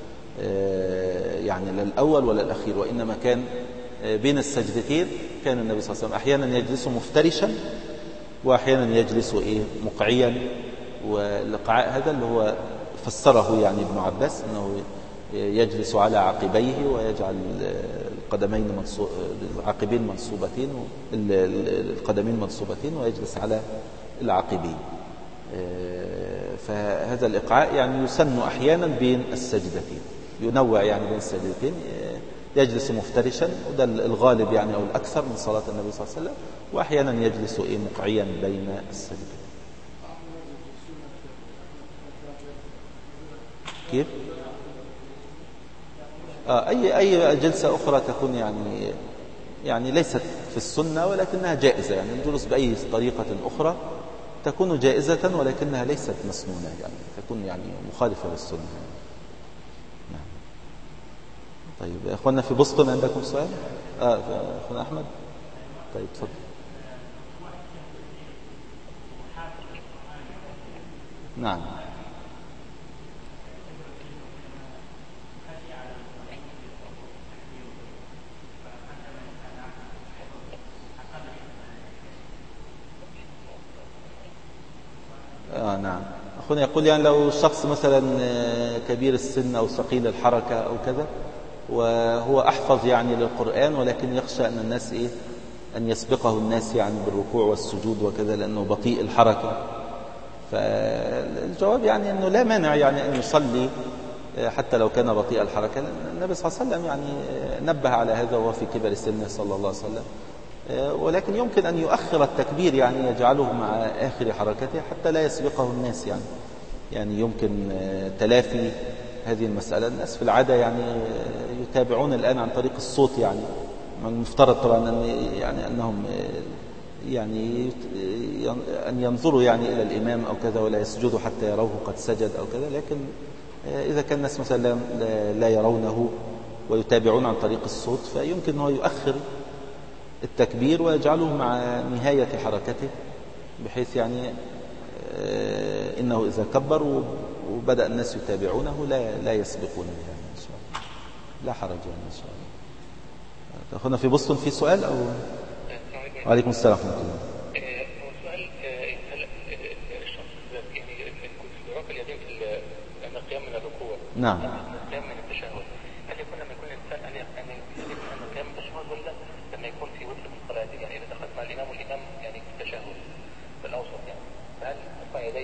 S1: يعني لا الأول ولا الأخير، وإنما كان بين السجدتين. كان النبي صلى الله عليه وسلم أحيانا يجلس مفترشا، وأحيانا يجلس إيه مقعيا. والإقعاء هذا اللي هو فسره يعني ابن عباس أنه يجلس على عقبيه، ويجعل القدمين منصو... العقبين منصوبتين، القدمين منصوبتين، ويجلس على العقبين. فهذا الإقعاء يعني يسن أحيانا بين السجدتين، ينوع يعني بين السجدتين، يجلس مفترشا، وده الغالب يعني أو الأكثر من صلاة النبي صلى الله عليه وسلم، وأحيانا يجلس إيه مقعيا بين السجدتين. كيف؟ آه أي أي جلسة أخرى تكون يعني يعني ليست في السنة ولكنها جائزة، يعني الجلوس بأي طريقة أخرى تكون جائزة ولكنها ليست مسنونة، يعني تكون يعني مخالفة للسنة. نعم. طيب يا أخوانا في بوسطن عندكم سؤال؟ آه أخونا أحمد. طيب تفضل. نعم. آه نعم. أخونا يقول يعني لو الشخص مثلا كبير السن أو ثقيل الحركة أو كذا، وهو أحفظ يعني للقرآن، ولكن يخشى أن الناس إيه أن يسبقه الناس يعني بالركوع والسجود وكذا لأنه بطيء الحركة. فالجواب يعني أنه لا مانع يعني أن يصلي حتى لو كان بطيء الحركة، لأن النبي صلى الله عليه وسلم يعني نبه على هذا وهو في كبر سنه صلى الله عليه وسلم. ولكن يمكن أن يؤخر التكبير، يعني يجعله مع آخر حركته حتى لا يسبقه الناس، يعني يعني يمكن تلافي هذه المسألة. الناس في العادة يعني يتابعون الآن عن طريق الصوت، يعني المفترض طبعا أن يعني أنهم يعني أن ينظروا يعني إلى الإمام أو كذا ولا يسجدوا حتى يروه قد سجد أو كذا، لكن إذا كان الناس مثلا لا يرونه ويتابعون عن طريق الصوت فيمكن أنه يؤخر التكبير ويجعله مع نهاية حركته، بحيث يعني إنه إذا كبر وبدأ الناس يتابعونه لا لا يسبقونه يعني إن شاء الله، لا حرج يعني إن شاء الله. أخونا في بوسطن في سؤال أو؟ وعليكم السلام ورحمة الله.
S2: هو سؤال هل الشخص يعني يكون في رفع اليدين في القيام من الركوع؟
S1: نعم.
S2: القيام من التشهد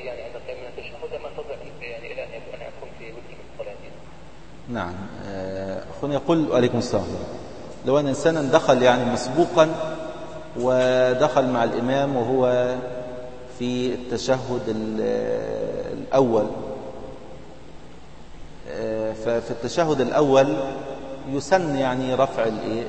S2: يعني عند قيام من التشهد أم أنتظر يعني إلى أن أن أكون في وتر من الصلاة؟
S1: نعم. أخونا يقول عليكم السلام، لو أن إنسانا دخل يعني مسبوقا ودخل مع الإمام وهو في التشهد الأول، ففي التشهد الأول يسن يعني رفع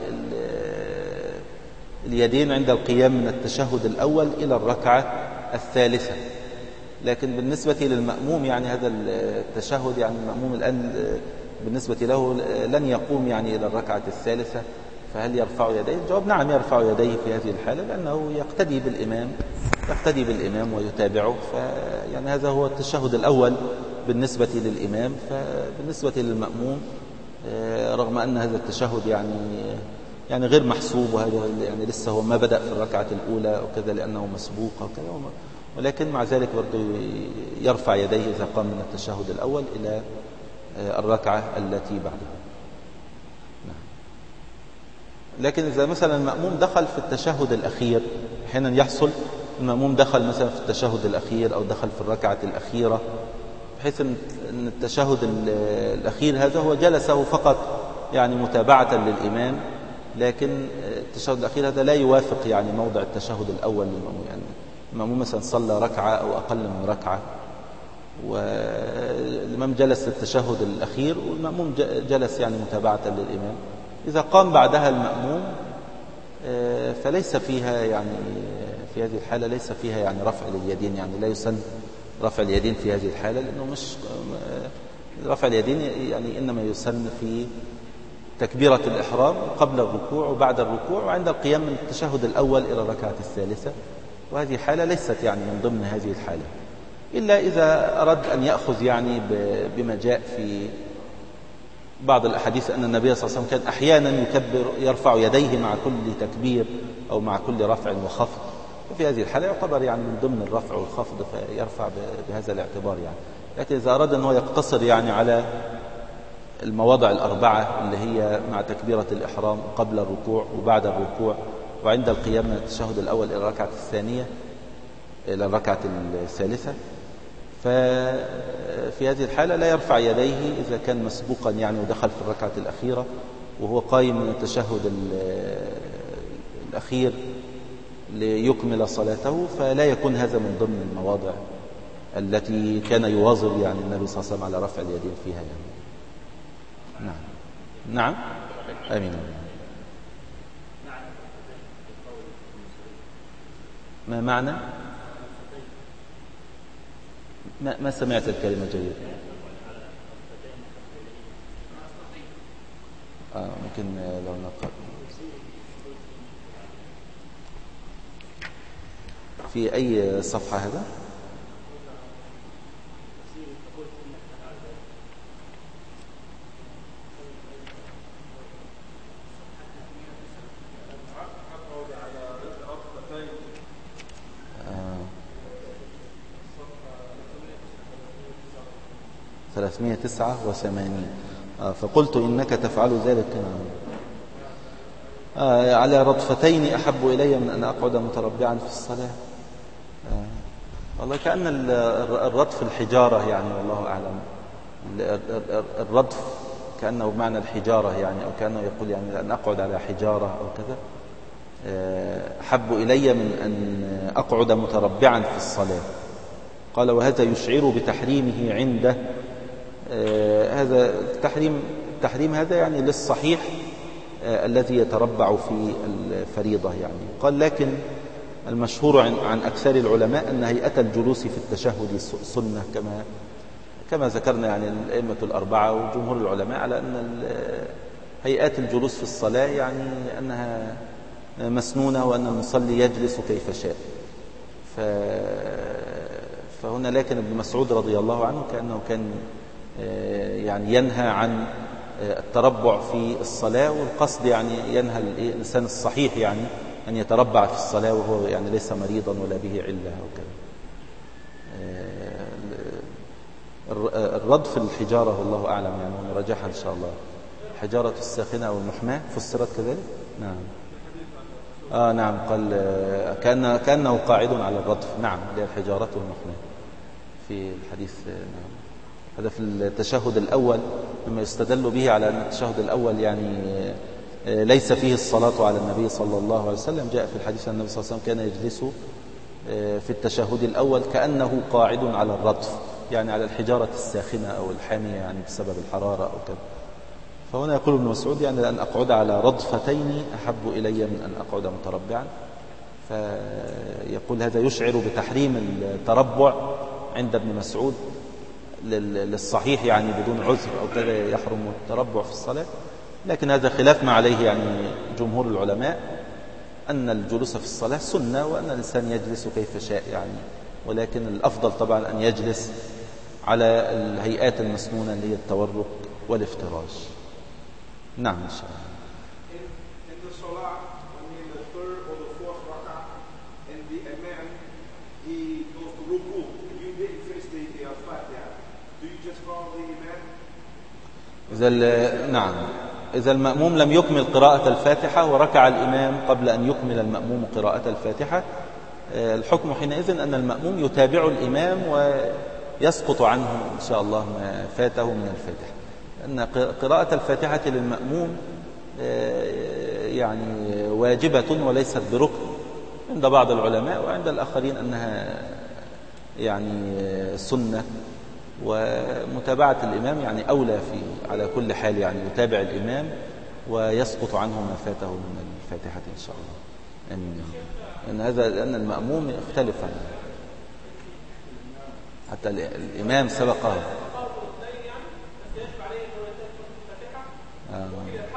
S1: اليدين عند القيام من التشهد الأول إلى الركعة الثالثة، لكن بالنسبة للمأموم يعني هذا التشهد يعني المأموم الآن بالنسبة له لن يقوم يعني إلى الركعة الثالثة، فهل يرفع يديه؟ الجواب نعم، يرفع يديه في هذه الحالة لأنه يقتدي بالإمام يقتدي بالإمام ويتابعه، فيعني هذا هو التشهد الأول بالنسبة للإمام. فبالنسبة للمأموم رغم أن هذا التشهد يعني يعني غير محسوب، وهذا يعني لسه هو ما بدأ في الركعة الأولى وكذا لأنه مسبوق وكذا، ولكن مع ذلك برضه يرفع يديه إذا قام من التشهد الأول إلى الركعة التي بعدها. لكن إذا مثلا المأموم دخل في التشهد الأخير، أحيانا يحصل المأموم دخل مثلا في التشهد الأخير أو دخل في الركعة الأخيرة، بحيث أن التشهد الأخير هذا هو جلسه فقط يعني متابعة للإمام، لكن التشهد الأخير هذا لا يوافق يعني موضع التشهد الأول للمأموم. يعني المأموم مثلا صلى ركعة أو أقل من ركعة والإمام جلس التشهد الأخير والمأموم جلس يعني متابعة للإمام، إذا قام بعدها المأموم فليس فيها يعني في هذه الحالة ليس فيها يعني رفع اليدين، يعني لا يسن رفع اليدين في هذه الحالة، لأنه مش رفع اليدين يعني إنما يسن في تكبيرة الإحرام قبل الركوع وبعد الركوع وعند القيام من التشهد الأول إلى الركعة الثالثة، وهذه حالة ليست يعني من ضمن هذه الحالة، إلا إذا أراد أن يأخذ يعني بما جاء في بعض الأحاديث أن النبي صلى الله عليه وسلم كان أحيانا يكبر يرفع يديه مع كل تكبير أو مع كل رفع وخفض، وفي هذه الحالة يعتبر يعني من ضمن الرفع والخفض فيرفع بهذا الاعتبار يعني. لكن إذا أراد أنه يقتصر يعني على المواضع الأربعة اللي هي مع تكبيرة الإحرام قبل الركوع وبعد الركوع وعند القيام من التشهد الأول إلى الركعة الثانية إلى الركعة الثالثة، ففي هذه الحالة لا يرفع يديه إذا كان مسبوقا يعني ودخل في الركعة الأخيرة وهو قائم من التشهد الأخير ليكمل صلاته، فلا يكون هذا من ضمن المواضع التي كان يواظب يعني النبي صلى الله عليه وسلم على رفع اليدين فيها يعني. نعم نعم آمين. ما معنى ما, ما سمعت الكلمة جيد؟ آه ممكن لو نقرأ في أي صفحة هذا؟ ثلاثمائة وتسعة وثمانين. آه فقلت إنك تفعل ذلك آه على رضفتين أحب إلي من أن أقعد متربعا في الصلاة. آه والله كأن الرضف الحجارة يعني، والله أعلم. الرضف كأنه بمعنى الحجارة يعني، أو كأنه يقول يعني أن أقعد على حجارة أو كذا أحب إلي من أن أقعد متربعا في الصلاة. قال وهذا يشعر بتحريمه عنده. آه هذا التحريم التحريم هذا يعني للصحيح آه الذي يتربع في الفريضة يعني. قال لكن المشهور عن, عن أكثر العلماء أن هيئة الجلوس في التشهد سنة، كما كما ذكرنا يعني الأئمة الأربعة وجمهور العلماء على أن هيئات الجلوس في الصلاة يعني أنها مسنونة، وأن المصلي يجلس كيف شاء. ف فهنا لكن ابن مسعود رضي الله عنه كأنه كان يعني ينهى عن التربع في الصلاة، والقصد يعني ينهى الإنسان الصحيح يعني أن يتربع في الصلاة وهو يعني ليس مريضا ولا به علة وكذا. الرضف الحجارة والله أعلم يعني، ونرجحها إن شاء الله. الحجارة الساخنة أو المحماة فسرت كذلك. نعم آه نعم قال كأن كأنه قاعد على الرضف. نعم هي الحجارة والمحماة. في الحديث. نعم. هذا في التشهد الأول مما يستدل به على أن التشهد الأول يعني ليس فيه الصلاة على النبي صلى الله عليه وسلم. جاء في الحديث أن النبي صلى الله عليه وسلم كان يجلس في التشهد الأول كأنه قاعد على الرطف، يعني على الحجارة الساخنة أو الحامية يعني بسبب الحرارة أو كذا. فهنا يقول ابن مسعود يعني أن أقعد على رضفتين أحب إلي من أن أقعد متربعا. فيقول هذا يشعر بتحريم التربع عند ابن مسعود للصحيح، يعني بدون عذر أو كذا يحرم التربع في الصلاة. لكن هذا خلاف ما عليه يعني جمهور العلماء، أن الجلوس في الصلاة سنة وأن الإنسان يجلس كيف شاء يعني، ولكن الأفضل طبعا أن يجلس على الهيئات المسنونة اللي هي التورك والافتراش. نعم إن شاء الله. إذا نعم إذا المأموم لم يكمل قراءة الفاتحة وركع الإمام قبل أن يكمل المأموم قراءة الفاتحة، الحكم حينئذ أن المأموم يتابع الإمام ويسقط عنه إن شاء الله ما فاته من الفاتحة، أن قراءة الفاتحة للمأموم يعني واجبة وليست بركن عند بعض العلماء، وعند الآخرين أنها يعني سنة، ومتابعة الإمام يعني أولى في على كل حال، يعني يتابع الإمام ويسقط عنه ما فاته من الفاتحة إن شاء الله. أمين. أن هذا لأن المأموم اختلف حتى الإمام سبقه. آه.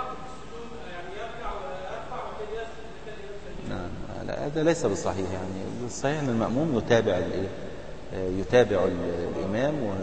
S1: نعم لا هذا ليس بالصحيح، يعني الصحيح أن المأموم يتابع الإيه يتابع الإمام و...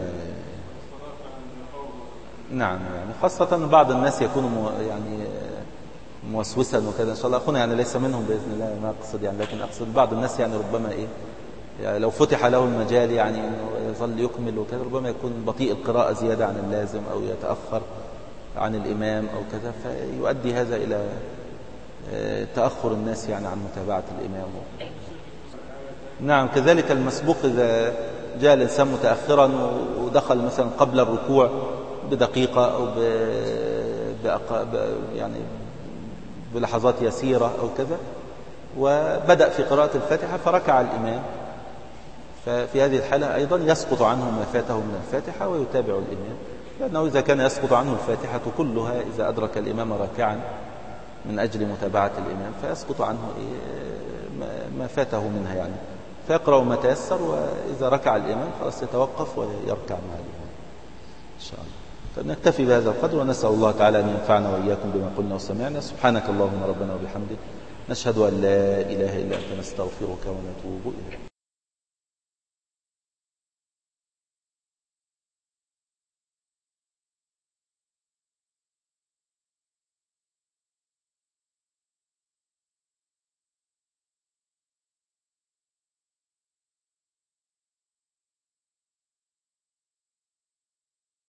S1: نعم يعني خاصة بعض الناس يكونوا يعني موسوسا وكذا إن شاء الله أخونا يعني ليس منهم بإذن الله ما أقصد يعني، لكن أقصد بعض الناس يعني ربما إيه يعني لو فتح له المجال يعني إنه يظل يكمل وكذا ربما يكون بطيء القراءة زيادة عن اللازم أو يتأخر عن الإمام أو كذا، فيؤدي هذا إلى تأخر الناس يعني عن متابعة الإمام. نعم كذلك المسبوق إذا جاء الإنسان متأخرا ودخل مثلا قبل الركوع بدقيقة أو ب... بأق... ب... يعني بلحظات يسيرة أو كذا وبدأ في قراءة الفاتحة فركع الإمام، ففي هذه الحالة أيضا يسقط عنه ما فاته من الفاتحة ويتابع الإمام، لأنه إذا كان يسقط عنه الفاتحة كلها إذا أدرك الإمام راكعا من أجل متابعة الإمام فيسقط عنه ما فاته منها يعني، فيقرأ ما تيسر، وإذا ركع الإمام خلاص يتوقف ويركع مع الإمام إن شاء الله. فنكتفي بهذا القدر ونسأل الله تعالى أن ينفعنا وإياكم بما قلنا وسمعنا. سبحانك اللهم ربنا وبحمدك نشهد أن لا إله إلا أنت نستغفرك ونتوب إليك.